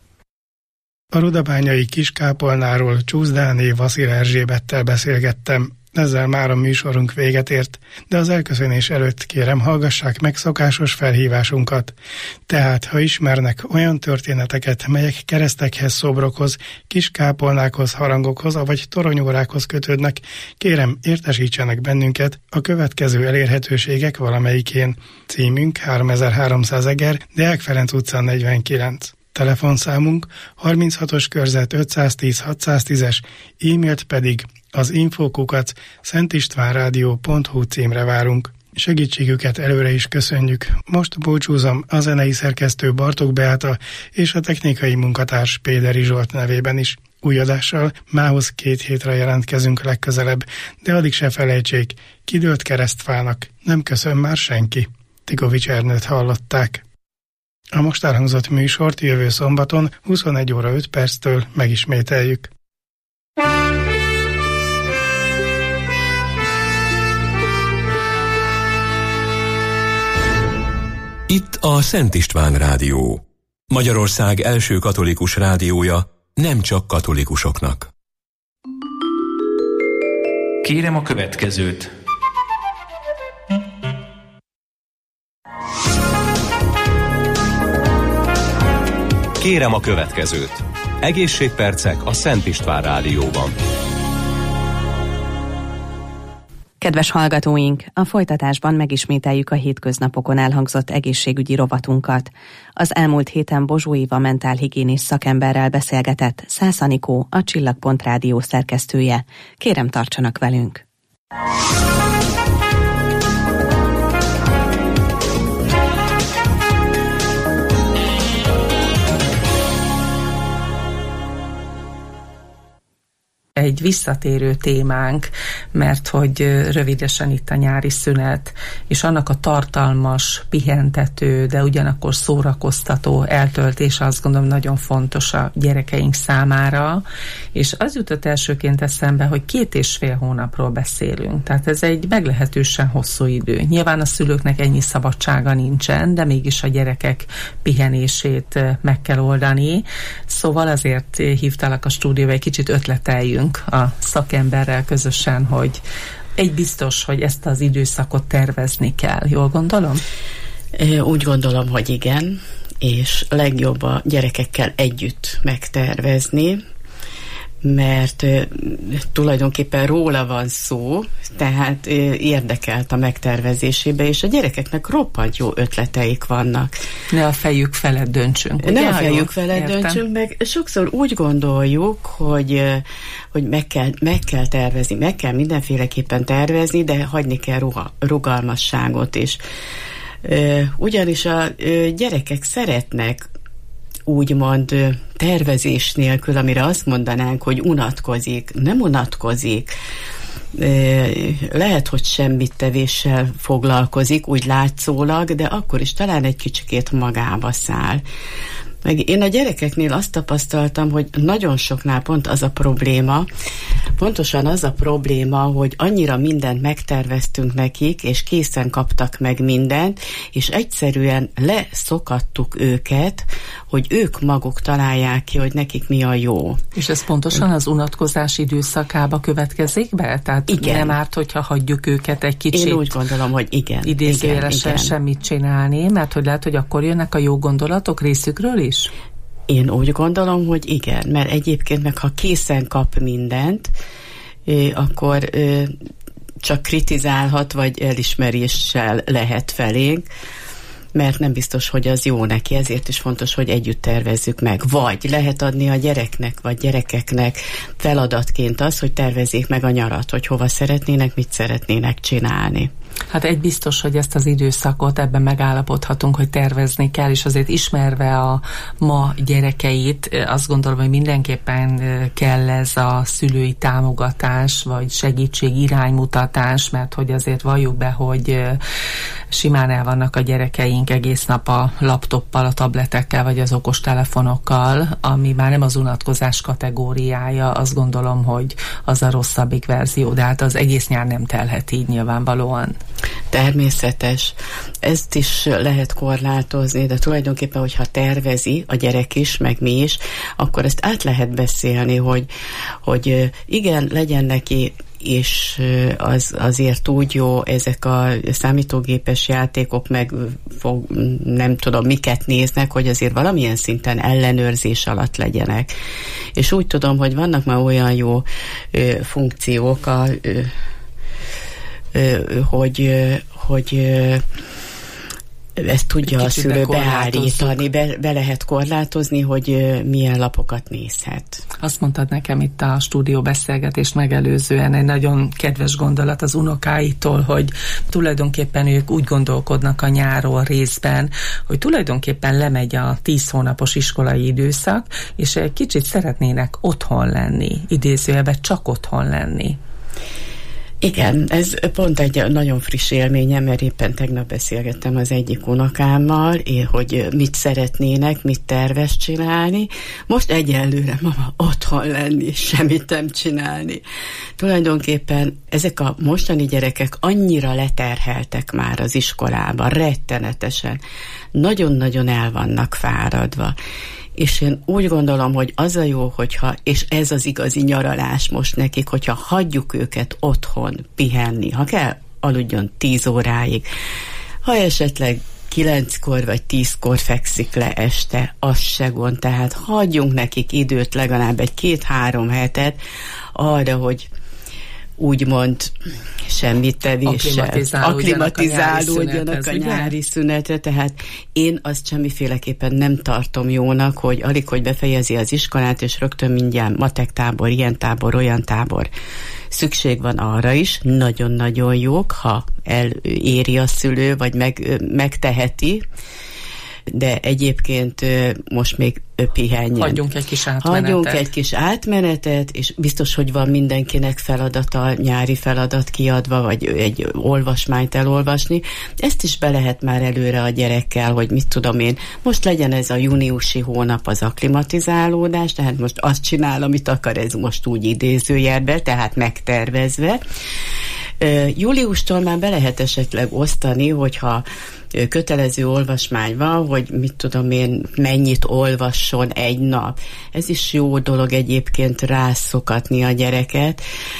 S7: A rudabányai kiskápolnáról Csúszdáné Vaszil Erzsébettel beszélgettem. Ezzel már a műsorunk véget ért, de az elköszönés előtt kérem, hallgassák meg szokásos felhívásunkat. Tehát, ha ismernek olyan történeteket, melyek keresztekhez, szobrokhoz, kiskápolnákhoz, harangokhoz, vagy toronyórákhoz kötődnek, kérem, értesítsenek bennünket a következő elérhetőségek valamelyikén. Címünk háromezer-háromszáz Eger, Deák Ferenc utca negyvenkilenc. Telefonszámunk harminchatos körzet ötszáztíz hatszáztízes, e-mailt pedig az infókukac szentistvánrádió pont hu címre várunk. Segítségüket előre is köszönjük. Most búcsúzom a zenei szerkesztő Bartók Beáta és a technikai munkatárs Péderi Zsolt nevében is. Új adással mához két hétre jelentkezünk legközelebb, de addig se felejtsék, kidőlt keresztfának nem köszön már senki. Tigovics Ernőt hallották. A most elhangzott műsort jövő szombaton huszonegy óra öt perctől megismételjük.
S3: Itt a Szent István Rádió. Magyarország első katolikus rádiója, nem csak katolikusoknak.
S11: Kérem a következőt.
S1: Kérem a következőt. Egészségpercek a Szent István Rádióban.
S12: Kedves hallgatóink, a folytatásban megismételjük a hétköznapokon elhangzott egészségügyi rovatunkat. Az elmúlt héten Bozsó Éva mentálhigiénés szakemberrel beszélgetett Szász Anikó, a Csillagpont Rádió szerkesztője. Kérem, tartsanak velünk!
S13: Egy visszatérő témánk, mert hogy rövidesen itt a nyári szünet, és annak a tartalmas, pihentető, de ugyanakkor szórakoztató eltöltése, azt gondolom, nagyon fontos a gyerekeink számára, és az jutott elsőként eszembe, hogy két és fél hónapról beszélünk, tehát ez egy meglehetősen hosszú idő. Nyilván a szülőknek ennyi szabadsága nincsen, de mégis a gyerekek pihenését meg kell oldani, szóval azért hívtalak a stúdióba, egy kicsit ötleteljünk a szakemberrel közösen, hogy egy biztos, hogy ezt az időszakot tervezni kell. Jól gondolom?
S14: Úgy gondolom, hogy igen, és legjobb a gyerekekkel együtt megtervezni, mert uh, tulajdonképpen róla van szó, tehát uh, érdekelt a megtervezésébe, és a gyerekeknek roppant jó ötleteik vannak.
S13: Ne a fejük felett döntsünk.
S14: Ne a fejük felett döntsünk, meg sokszor úgy gondoljuk, hogy, uh, hogy meg, kell, meg kell tervezni, meg kell mindenféleképpen tervezni, de hagyni kell ruga, rugalmasságot is. Uh, ugyanis a uh, gyerekek szeretnek úgymond tervezés nélkül, amire azt mondanánk, hogy unatkozik. Nem unatkozik. Lehet, hogy semmit tevéssel foglalkozik, úgy látszólag, de akkor is talán egy kicsikét magába száll. Meg én a gyerekeknél azt tapasztaltam, hogy nagyon soknál pont az a probléma, pontosan az a probléma, hogy annyira mindent megterveztünk nekik, és készen kaptak meg mindent, és egyszerűen leszokattuk őket, hogy ők maguk találják ki, hogy nekik mi a jó.
S13: És ez pontosan az unatkozás időszakába következik be? Tehát igen. Nem árt, hogyha hagyjuk őket egy kicsit.
S14: Én úgy gondolom, hogy igen.
S13: Idézőjelesen semmit csinálni, mert hogy lehet, hogy akkor jönnek a jó gondolatok részükről is?
S14: Én úgy gondolom, hogy igen, mert egyébként meg ha készen kap mindent, akkor csak kritizálhat, vagy elismeréssel lehet felénk, mert nem biztos, hogy az jó neki, ezért is fontos, hogy együtt tervezzük meg. Vagy lehet adni a gyereknek, vagy gyerekeknek feladatként az, hogy tervezzék meg a nyarat, hogy hova szeretnének, mit szeretnének csinálni.
S13: Hát egy biztos, hogy ezt az időszakot ebben megállapodhatunk, hogy tervezni kell, és azért ismerve a ma gyerekeit, azt gondolom, hogy mindenképpen kell ez a szülői támogatás, vagy segítség, iránymutatás, mert hogy azért valljuk be, hogy simán el vannak a gyerekeink egész nap a laptoppal, a tabletekkel, vagy az okostelefonokkal, ami már nem az unatkozás kategóriája, azt gondolom, hogy az a rosszabbik verzió, de hát az egész nyár nem telhet így nyilvánvalóan.
S14: Természetes. Ezt is lehet korlátozni, de tulajdonképpen, hogyha tervezi a gyerek is, meg mi is, akkor ezt át lehet beszélni, hogy, hogy igen, legyen neki, és az azért úgy jó, ezek a számítógépes játékok, meg fog, nem tudom, miket néznek, hogy azért valamilyen szinten ellenőrzés alatt legyenek. És úgy tudom, hogy vannak már olyan jó ö, funkciók, a, ö, hogy, hogy ezt tudja a szülő beállítani, be, be lehet korlátozni, hogy milyen lapokat nézhet.
S13: Azt mondtad nekem itt a stúdió beszélgetést megelőzően egy nagyon kedves gondolat az unokáitól, hogy tulajdonképpen ők úgy gondolkodnak a nyáron részben, hogy tulajdonképpen lemegy a tíz hónapos iskolai időszak, és egy kicsit szeretnének otthon lenni, idézőjelben csak otthon lenni.
S14: Igen, ez pont egy nagyon friss élményem, mert éppen tegnap beszélgettem az egyik unokámmal, hogy mit szeretnének, mit tervez csinálni. Most egyelőre mama otthon lenni, semmit nem csinálni. Tulajdonképpen ezek a mostani gyerekek annyira leterheltek már az iskolában, rettenetesen. Nagyon-nagyon el vannak fáradva. És én úgy gondolom, hogy az a jó, hogyha, és ez az igazi nyaralás most nekik, hogyha hagyjuk őket otthon pihenni, ha kell, aludjon tíz óráig. Ha esetleg kilenckor vagy tízkor fekszik le este, az se gond, tehát hagyjunk nekik időt, legalább egy két-három hetet arra, hogy úgymond semmit tevéssel, akklimatizálódjanak a nyári szünetre, tehát én azt semmiféleképpen nem tartom jónak, hogy alig, hogy befejezi az iskolát, és rögtön mindjárt matek tábor, ilyen tábor, olyan tábor. Szükség van arra is, nagyon-nagyon jók, ha eléri a szülő, vagy meg, megteheti, de egyébként most még pihenjen.
S13: Hagyjunk egy kis átmenetet.
S14: Hagyjunk egy kis átmenetet, és biztos, hogy van mindenkinek feladata, nyári feladat kiadva, vagy egy olvasmányt elolvasni. Ezt is be lehet már előre a gyerekkel, hogy mit tudom én, most legyen ez a júniusi hónap az akklimatizálódás, tehát most azt csinál, amit akar, ez most úgy idézőjelben, tehát megtervezve. Júliustól már be lehet esetleg osztani, hogyha kötelező olvasmány van, hogy mit tudom én, mennyit olvasson egy nap. Ez is jó dolog egyébként rászokatni a gyereket.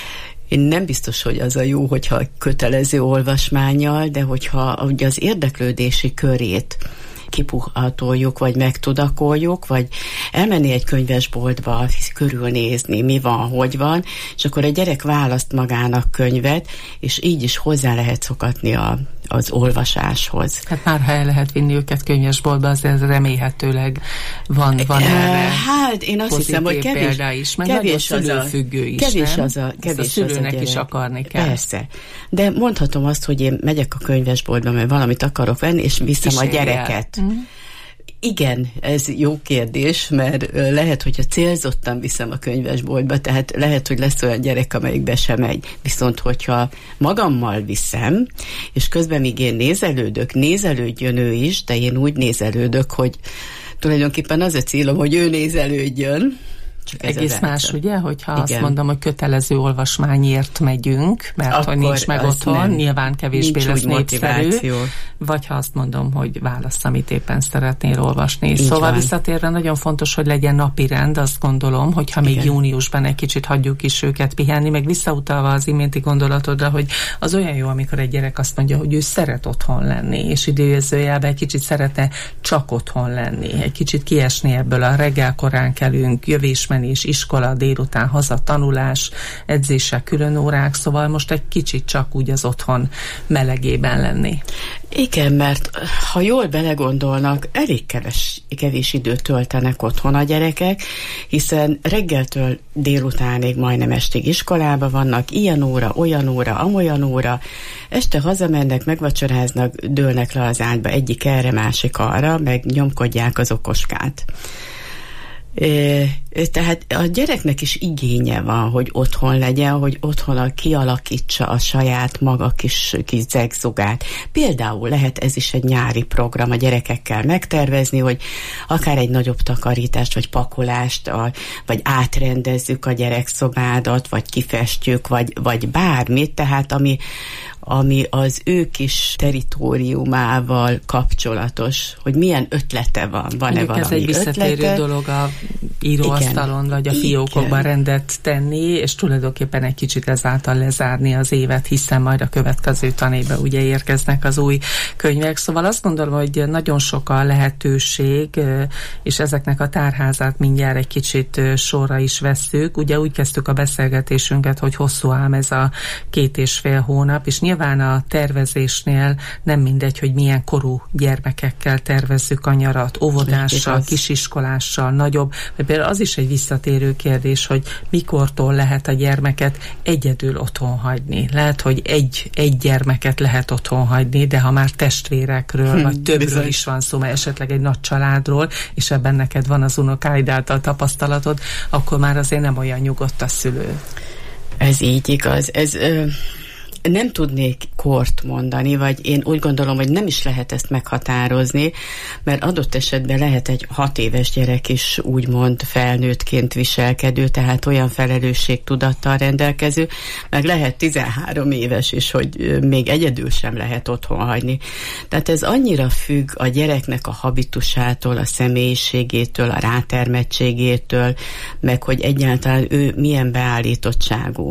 S14: Én nem biztos, hogy az a jó, hogyha kötelező olvasmánnyal, de hogyha ugye az érdeklődési körét kipuhatoljuk, vagy megtudakoljuk, vagy elmenni egy könyvesboltba, körülnézni, mi van, hogy van, és akkor a gyerek választ magának könyvet, és így is hozzá lehet szokatni a, az olvasáshoz.
S13: Hát már ha el lehet vinni őket könyvesboltba, azért remélhetőleg van, van erre
S14: hát én azt hiszem, hogy kevés,
S13: példa is, meg
S14: kevés
S13: nagyon
S14: az a,
S13: szülőfüggő is,
S14: kevés
S13: nem?
S14: Az a, kevés
S13: a szülőnek
S14: az a
S13: is akarni kell.
S14: Persze. De mondhatom azt, hogy én megyek a könyvesboltba, mert valamit akarok venni, és viszem Kísérjel. a gyereket. Mm. Igen, ez jó kérdés, mert lehet, hogyha célzottan viszem a könyvesboltba, tehát lehet, hogy lesz olyan gyerek, amelyik be sem megy. Viszont, hogyha magammal viszem, és közben még én nézelődök, nézelődjön ő is, de én úgy nézelődök, hogy tulajdonképpen az a célom, hogy ő nézelődjön.
S13: Csak egész más, ugye, hogyha igen. azt mondom, hogy kötelező olvasmányért megyünk, mert akkor hogy nincs meg otthon, nem. nyilván kevésbé nincs lesz népszerű, vagy ha azt mondom, hogy válasz, amit éppen szeretnél olvasni. Így szóval van. Visszatérve nagyon fontos, hogy legyen napirend, azt gondolom, hogyha még igen. júniusban egy kicsit hagyjuk is őket pihenni, meg visszautalva az iménti gondolatodra, hogy az olyan jó, amikor egy gyerek azt mondja, hogy ő szeret otthon lenni, és idézőjelben egy kicsit szeretne csak otthon lenni, egy kicsit kiesni ebből a reggel korán kelünk, jövés és iskola, délután haza, tanulás, edzések, külön órák, szóval most egy kicsit csak úgy az otthon melegében lenni.
S14: Igen, mert ha jól belegondolnak, elég keves, kevés időt töltenek otthon a gyerekek, hiszen reggeltől délutánig majdnem estig iskolába vannak, ilyen óra, olyan óra, amolyan óra, este hazamennek, megvacsoráznak, dőlnek le az ágyba egyik erre, másik arra, meg nyomkodják az okoskát. Tehát a gyereknek is igénye van, hogy otthon legyen, hogy otthon kialakítsa a saját maga kis, kis zegzugát. Például lehet ez is egy nyári program a gyerekekkel megtervezni, hogy akár egy nagyobb takarítást, vagy pakolást, vagy átrendezzük a gyerekszobádat, vagy kifestjük, vagy, vagy bármit, tehát ami, ami az ő kis teritoriumával kapcsolatos, hogy milyen ötlete van. Van-e valami
S13: ez egy visszatérő
S14: ötlete?
S13: dolog a íróasztalon, vagy a fiókokban rendet tenni, és tulajdonképpen egy kicsit ezáltal lezárni az évet, hiszen majd a következő tanévben ugye érkeznek az új könyvek. Szóval azt gondolom, hogy nagyon sok a lehetőség, és ezeknek a tárházát mindjárt egy kicsit sorra is vesszük. Ugye úgy kezdtük a beszélgetésünket, hogy hosszú ám ez a két és fél hónap, és nyilván a tervezésnél nem mindegy, hogy milyen korú gyermekekkel tervezzük a nyarat, óvodással, kisiskolással, nagyobb, vagy például az is egy visszatérő kérdés, hogy mikortól lehet a gyermeket egyedül otthon hagyni. Lehet, hogy egy, egy gyermeket lehet otthon hagyni, de ha már testvérekről, hm, vagy többről bizony. is van szó, mert esetleg egy nagy családról, és ebben neked van az unokáid által tapasztalatod, akkor már azért nem olyan nyugodt a szülő.
S14: Ez így igaz. Ez... Ö... Nem tudnék kort mondani, vagy én úgy gondolom, hogy nem is lehet ezt meghatározni, mert adott esetben lehet egy hat éves gyerek is úgymond felnőttként viselkedő, tehát olyan felelősségtudattal rendelkező, meg lehet tizenhárom éves is, hogy még egyedül sem lehet otthon hagyni. Tehát ez annyira függ a gyereknek a habitusától, a személyiségétől, a rátermettségétől, meg hogy egyáltalán ő milyen beállítottságú.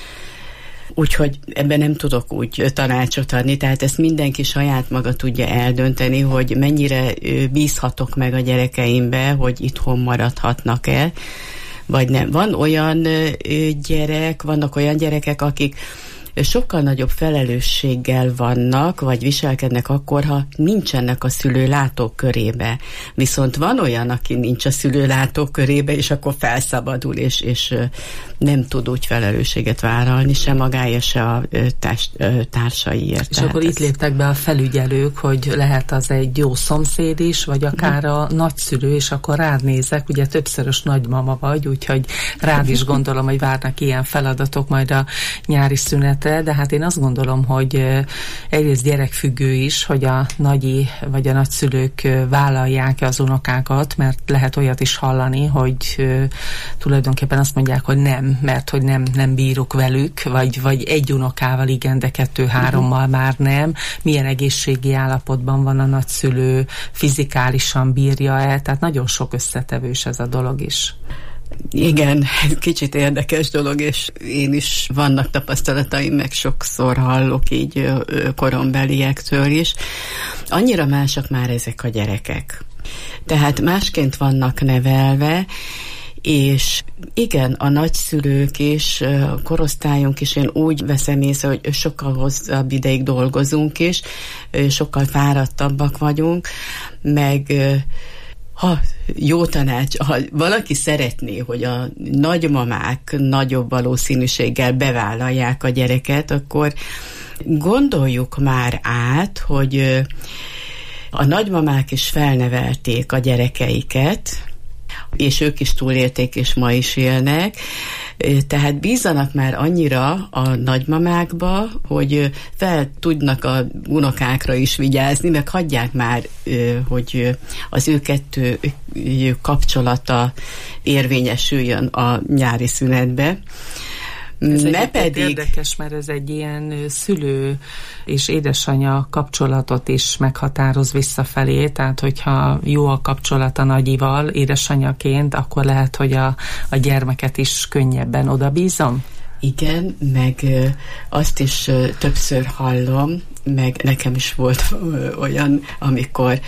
S14: Úgyhogy ebben nem tudok úgy tanácsot adni, tehát ezt mindenki saját maga tudja eldönteni, hogy mennyire bízhatok meg a gyerekeimbe, hogy itthon maradhatnak-e, vagy nem. Van olyan gyerek, vannak olyan gyerekek, akik sokkal nagyobb felelősséggel vannak, vagy viselkednek akkor, ha nincsenek a szülő látókörébe. Viszont van olyan, aki nincs a szülő látókörébe, és akkor felszabadul, és, és nem tud úgy felelősséget vállalni, se magája, se a társ, társaiért.
S13: És tehát akkor ez... itt léptek be a felügyelők, hogy lehet az egy jó szomszéd is, vagy akár a nagyszülő, és akkor rád nézek, ugye többszörös nagymama vagy, úgyhogy rád is gondolom, hogy várnak ilyen feladatok majd a nyári szünetre, de hát én azt gondolom, hogy egyrészt gyerekfüggő is, hogy a nagyi vagy a nagyszülők vállalják az unokákat, mert lehet olyat is hallani, hogy tulajdonképpen azt mondják, hogy nem, mert hogy nem, nem bírok velük, vagy, vagy egy unokával igen, de kettő-hárommal már nem. Milyen egészségi állapotban van a nagyszülő, fizikálisan bírja-e, tehát nagyon sok összetevős ez a dolog is.
S14: Igen, kicsit érdekes dolog, és én is vannak tapasztalataim, meg sokszor hallok így korombeliektől is. Annyira másak már ezek a gyerekek. Tehát másként vannak nevelve, és igen, a nagyszülők is, a korosztályunk is, én úgy veszem észre, hogy sokkal hosszabb ideig dolgozunk is, sokkal fáradtabbak vagyunk, meg ha jó tanács, ha valaki szeretné, hogy a nagymamák nagyobb valószínűséggel bevállalják a gyereket, akkor gondoljuk már át, hogy a nagymamák is felnevelték a gyerekeiket, és ők is túlélték, és ma is élnek, tehát bízzanak már annyira a nagymamákba, hogy fel tudnak a unokákra is vigyázni, meg hagyják már, hogy az ő kettő kapcsolata érvényesüljön a nyári szünetbe.
S13: Ez ne pedig... érdekes, mert ez egy ilyen szülő és édesanyja kapcsolatot is meghatároz visszafelé, tehát hogyha jó a kapcsolat a nagyival édesanyaként, akkor lehet, hogy a, a gyermeket is könnyebben odabízom?
S14: Igen, meg azt is többször hallom, meg nekem is volt olyan, amikor,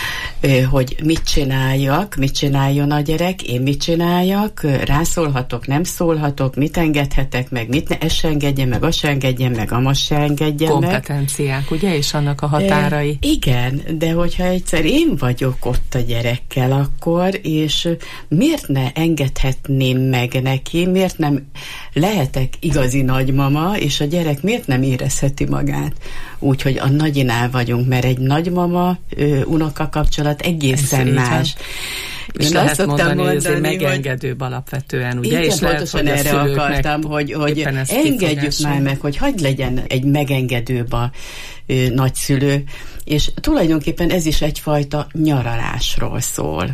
S14: hogy mit csináljak, mit csináljon a gyerek, én mit csináljak, rászólhatok, nem szólhatok, mit engedhetek meg, mit ne, ezt se engedjen meg, azt se engedjen meg, amaz se engedjen meg.
S13: Kompetenciák, ugye, és annak a határai.
S14: E, igen, de hogyha egyszer én vagyok ott a gyerekkel akkor, és miért ne engedhetném meg neki, miért nem lehetek igazi nagymama, és a gyerek miért nem érezheti magát úgy, hogy a nagyinál vagyunk, mert egy nagymama unoka kapcsolat egészen más.
S13: És én lehet mondani, mondani, hogy ez egy megengedőbb hogy... alapvetően, ugye?
S14: Igen,
S13: és
S14: pontosan lehet, erre akartam, hogy, hogy engedjük már meg, hogy hagyd legyen egy megengedőbb a ö, nagyszülő, és tulajdonképpen ez is egyfajta nyaralásról szól.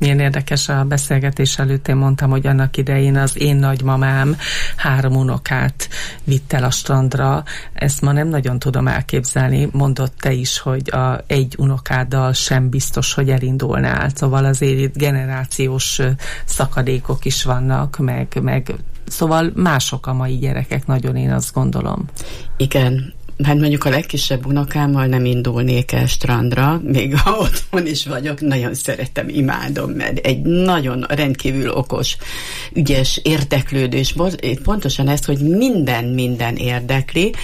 S13: Milyen érdekes, a beszélgetés előtt én mondtam, hogy annak idején az én nagymamám három unokát vitt el a strandra. Ezt ma nem nagyon tudom elképzelni. Mondott te is, hogy a egy unokáddal sem biztos, hogy elindulnál. Szóval azért itt generációs szakadékok is vannak, meg, meg szóval mások a mai gyerekek, nagyon, én azt gondolom.
S14: Igen. Hát mondjuk a legkisebb unokámmal nem indulnék el strandra, még ha otthon is vagyok, nagyon szeretem, imádom, mert egy nagyon rendkívül okos, ügyes, érdeklődés, pontosan ezt, hogy minden, minden érdekli,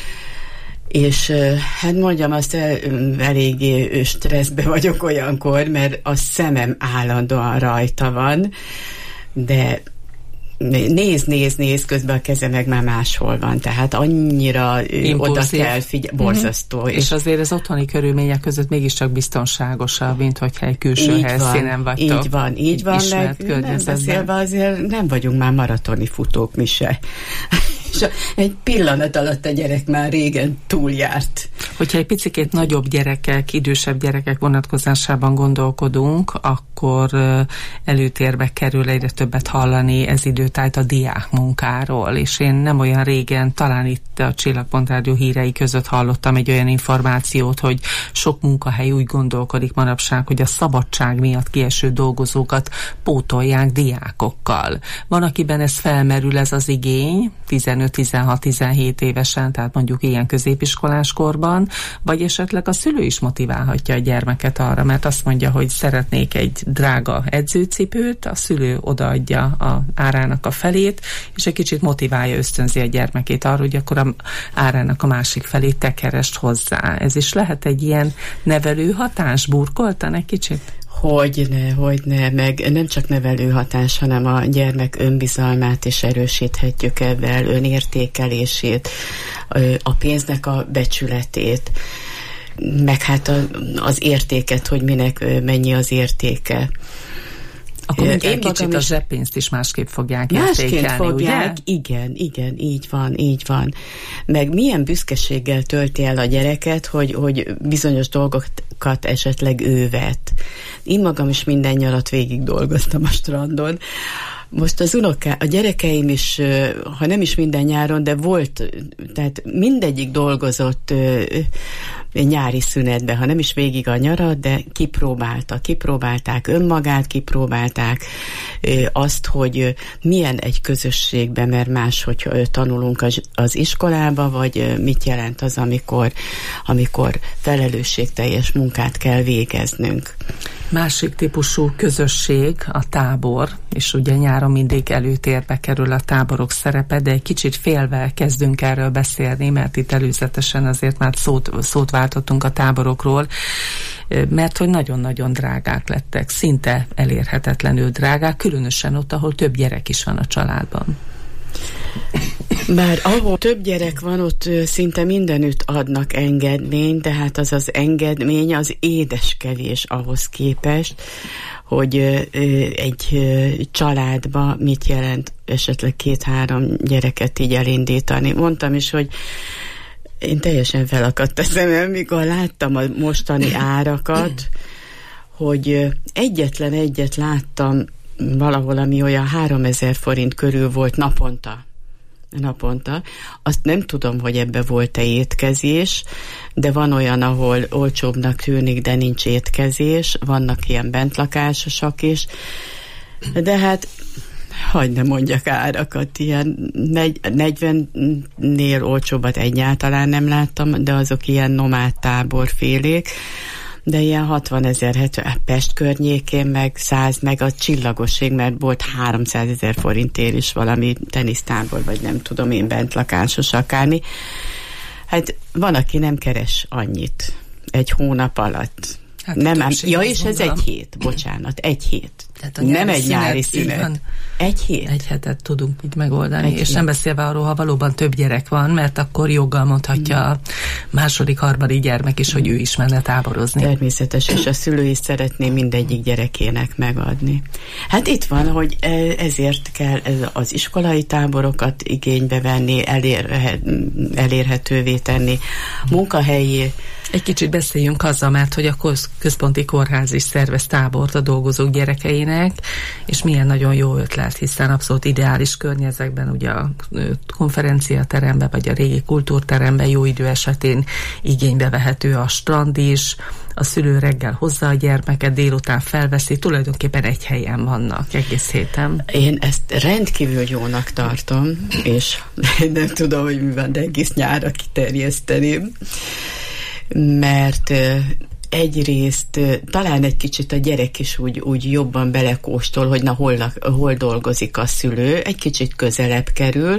S14: és hát mondjam, azt el, eléggé stresszbe vagyok olyankor, mert a szemem állandóan rajta van, de néz, néz, néz, közben a keze meg már máshol van, tehát annyira impulzív. Oda kell figyelni, borzasztó.
S13: Mm-hmm. És, és azért az otthoni körülmények között mégiscsak biztonságosabb, mint hogyha egy külső így helyszínen
S14: van,
S13: vagytok.
S14: Így van, így van, meg nem beszélve azért nem vagyunk már maratoni futók mi se. És egy pillanat alatt a gyerek már régen túljárt.
S13: Hogyha egy picikét nagyobb gyerekek, idősebb gyerekek vonatkozásában gondolkodunk, akkor előtérbe kerül egyre többet hallani ez időtájt a diák munkáról, és én nem olyan régen, talán itt a Csillagpont Rádió hírei között hallottam egy olyan információt, hogy sok munkahely úgy gondolkodik manapság, hogy a szabadság miatt kieső dolgozókat pótolják diákokkal. Van, akiben ez felmerül, ez az igény, tizenöt tizenhat tizenhét évesen, tehát mondjuk ilyen középiskolás korban, vagy esetleg a szülő is motiválhatja a gyermeket arra, mert azt mondja, hogy szeretnék egy drága edzőcipőt, a szülő odaadja a árának a felét, és egy kicsit motiválja, ösztönzi a gyermekét arra, hogy akkor a árának a másik felét te keresd hozzá. Ez is lehet egy ilyen nevelő hatás, burkoltan egy kicsit?
S14: Hogyne, hogyne, meg nem csak nevelő hatás, hanem a gyermek önbizalmát is erősíthetjük ebben, önértékelését, a pénznek a becsületét, meg hát a, az értéket, hogy minek mennyi az értéke.
S13: Akkor egy kicsit a zseppénzt is másképp fogják
S14: másként
S13: értékelni,
S14: fogják,
S13: ugye?
S14: Igen, igen, így van, így van. Meg milyen büszkeséggel tölti el a gyereket, hogy, hogy bizonyos dolgokat esetleg ő vett. Én magam is minden nyarat végig dolgoztam a strandon. Most az unoká, a gyerekeim is, ha nem is minden nyáron, de volt, tehát mindegyik dolgozott nyári szünetben, ha nem is végig a nyarat, de kipróbálta, kipróbálták önmagát, kipróbálták azt, hogy milyen egy közösségben, mert más, hogy tanulunk az, az iskolába, vagy mit jelent az, amikor, amikor felelősségteljes munkát kell végeznünk.
S13: Másik típusú közösség a tábor, és ugye nyáron mindig előtérbe kerül a táborok szerepe, de egy kicsit félve kezdünk erről beszélni, mert itt előzetesen azért már szót, szót váltottunk a táborokról, mert hogy nagyon-nagyon drágák lettek, szinte elérhetetlenül drágák, különösen ott, ahol több gyerek is van a családban.
S14: Bár ahol több gyerek van, ott szinte mindenütt adnak engedményt, de hát az az engedmény az édeskevés ahhoz képest, hogy egy családba mit jelent esetleg két-három gyereket így elindítani. Mondtam is, hogy én teljesen felakadt a szemem, mikor láttam a mostani árakat, hogy egyetlen egyet láttam valahol, ami olyan háromezer forint körül volt naponta. naponta. Azt nem tudom, hogy ebbe volt-e étkezés, de van olyan, ahol olcsóbbnak tűnik, de nincs étkezés, vannak ilyen bentlakásosak is, de hát hagyd ne mondjak árakat, ilyen negyvennél olcsóbbat egyáltalán nem láttam, de azok ilyen nomád táborfélék, de ilyen hatvanezer, hetven Pest környékén, meg száz, meg a Csillagoség, mert volt háromszázezer forintért is valami tenisztábor, vagy nem tudom én, bentlakásos akármi. Hát van, aki nem keres annyit egy hónap alatt. Hát nem ám, ja, és ez egy hét, bocsánat, egy hét. Nem egy nyári szünet. Egy hét.
S13: Egy hetet tudunk így megoldani, egy és hét. Nem beszélve arról, ha valóban több gyerek van, mert akkor joggal mondhatja mm. a második, harmadik gyermek is, hogy ő is menne táborozni.
S14: Természetes, és a szülő is szeretné mindegyik gyerekének megadni. Hát itt van, hogy ezért kell az iskolai táborokat igénybe venni, elér, elérhetővé tenni, munkahelyi
S13: Egy kicsit beszéljünk azzal, mert hogy a Központi Kórház is szervez tábort a dolgozók gyerekeinek, és milyen nagyon jó ötlet, hiszen abszolút ideális környezetben, ugye a konferenciateremben, vagy a régi kultúrteremben jó idő esetén igénybe vehető a strand is, a szülő reggel hozza a gyermeket, délután felveszi, tulajdonképpen egy helyen vannak egész héten.
S14: Én ezt rendkívül jónak tartom, és nem tudom, hogy mi van, de egész nyárra kiterjeszteném, mert egyrészt talán egy kicsit a gyerek is úgy, úgy jobban belekóstol, hogy na hol, hol dolgozik a szülő, egy kicsit közelebb kerül,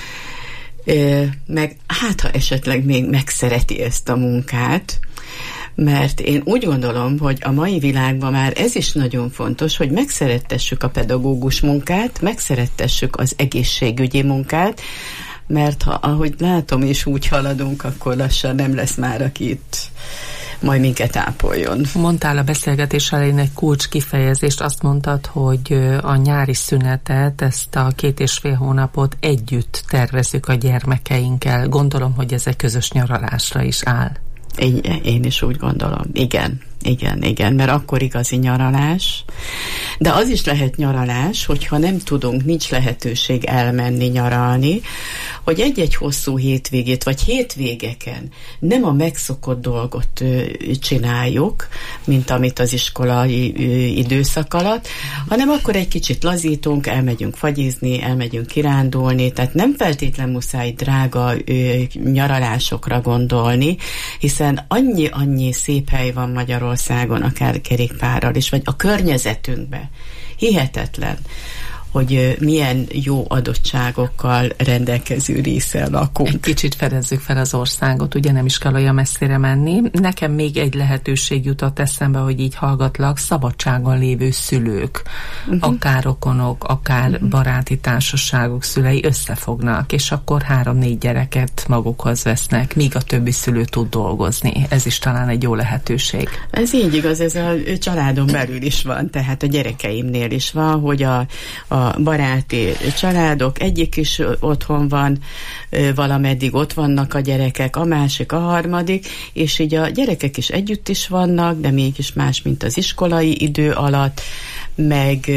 S14: meg hát ha esetleg még megszereti ezt a munkát, mert én úgy gondolom, hogy a mai világban már ez is nagyon fontos, hogy megszerettessük a pedagógus munkát, megszerettessük az egészségügyi munkát, mert ha, ahogy látom és úgy haladunk, akkor lassan nem lesz már, aki itt majd minket ápoljon.
S13: Mondtál a beszélgetés elején egy kulcs kifejezést, azt mondtad, hogy a nyári szünetet, ezt a két és fél hónapot együtt tervezzük a gyermekeinkkel. Gondolom, hogy ez egy közös nyaralásra is áll.
S14: Én, én is úgy gondolom. Igen, igen, igen, mert akkor igazi nyaralás. De az is lehet nyaralás, hogyha nem tudunk, nincs lehetőség elmenni nyaralni, hogy egy-egy hosszú hétvégét, vagy hétvégeken nem a megszokott dolgot ö, csináljuk, mint amit az iskolai ö, időszak alatt, hanem akkor egy kicsit lazítunk, elmegyünk fagyizni, elmegyünk kirándulni, tehát nem feltétlen muszáj drága ö, nyaralásokra gondolni, hiszen annyi-annyi szép hely van Magyarországon, akár kerékpárral is, vagy a környezetünkben. Hihetetlen, hogy milyen jó adottságokkal rendelkező részsel lakunk.
S13: Egy kicsit fedezzük fel az országot, ugye nem is kell olyan messzire menni. Nekem még egy lehetőség jutott eszembe, hogy így hallgatlak, szabadságon lévő szülők, uh-huh. akár rokonok, akár uh-huh. baráti társaságok szülei összefognak, és akkor három-négy gyereket magukhoz vesznek, míg a többi szülő tud dolgozni. Ez is talán egy jó lehetőség.
S14: Ez így igaz, ez a családon belül is van, tehát a gyerekeimnél is van, hogy a, a baráti családok, egyik is otthon van, valameddig ott vannak a gyerekek, a másik, a harmadik, és így a gyerekek is együtt is vannak, de mégis más, mint az iskolai idő alatt, meg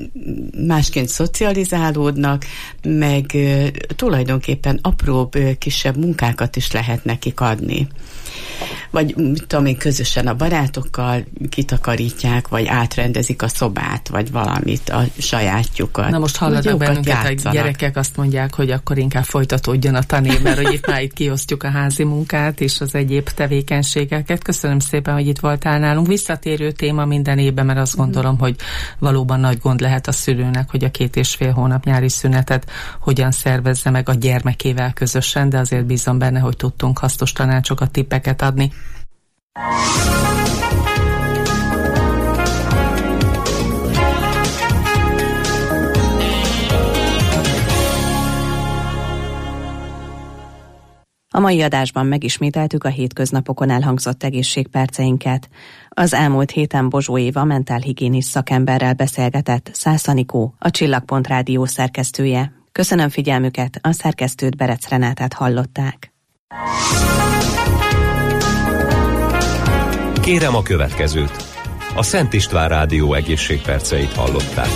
S14: másként szocializálódnak, meg tulajdonképpen apróbb, kisebb munkákat is lehet nekik adni. Vagy tudom én, közösen a barátokkal kitakarítják, vagy átrendezik a szobát, vagy valamit, a sajátjukat.
S13: Na most hallanak bennünket a gyerekek, azt mondják, hogy akkor inkább folytatódjon a tanév, mert hogy itt már itt kiosztjuk a házi munkát és az egyéb tevékenységeket. Köszönöm szépen, hogy itt voltál nálunk. Visszatérő téma minden évben, mert azt gondolom, hogy valóban nagy gond lehet a szülőnek, hogy a két és fél hónap nyári szünetet hogyan szervezze meg a gyermekével közösen, de azért bízom benne, hogy tudtunk hasznos tanácsokat, tippeket adni.
S12: A mai adásban megismételtük a hétköznapokon elhangzott egészségperceinket. Az elmúlt héten Bozsó Éva mentálhigiénis szakemberrel beszélgetett Szász Anikó, a Csillagpont Rádió szerkesztője. Köszönöm figyelmüket, a szerkesztőt, Berec Renátát hallották.
S1: Kérem a következőt. A Szent István Rádió egészségperceit hallották.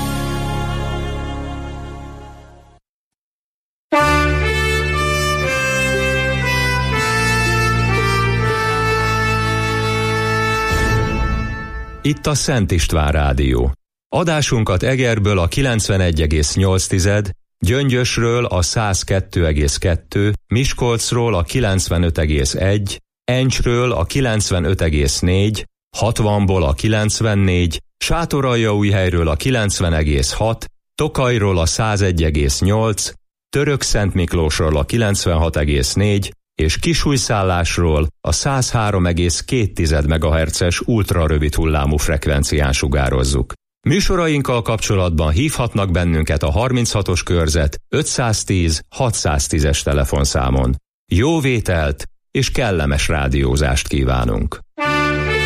S1: Itt a Szent István Rádió. Adásunkat Egerből a kilencvenegy egész nyolc, Gyöngyösről a száz kettő egész kettő, Miskolcról a kilencvenöt egész egy, Encsről a kilencvenöt egész négy, hatvanból a kilencvennégy, Sátoraljaújhelyről a kilencven egész hat, Tokajról a száz egy egész nyolc, Törökszentmiklósról a kilencvenhat egész négy, és Kisújszállásról a száz három egész két megahertzes ultrarövid hullámú frekvencián sugározzuk. Műsorainkkal kapcsolatban hívhatnak bennünket a harminchatos körzet ötszáztíz hatszáztízes telefonszámon. Jó vételt és kellemes rádiózást kívánunk!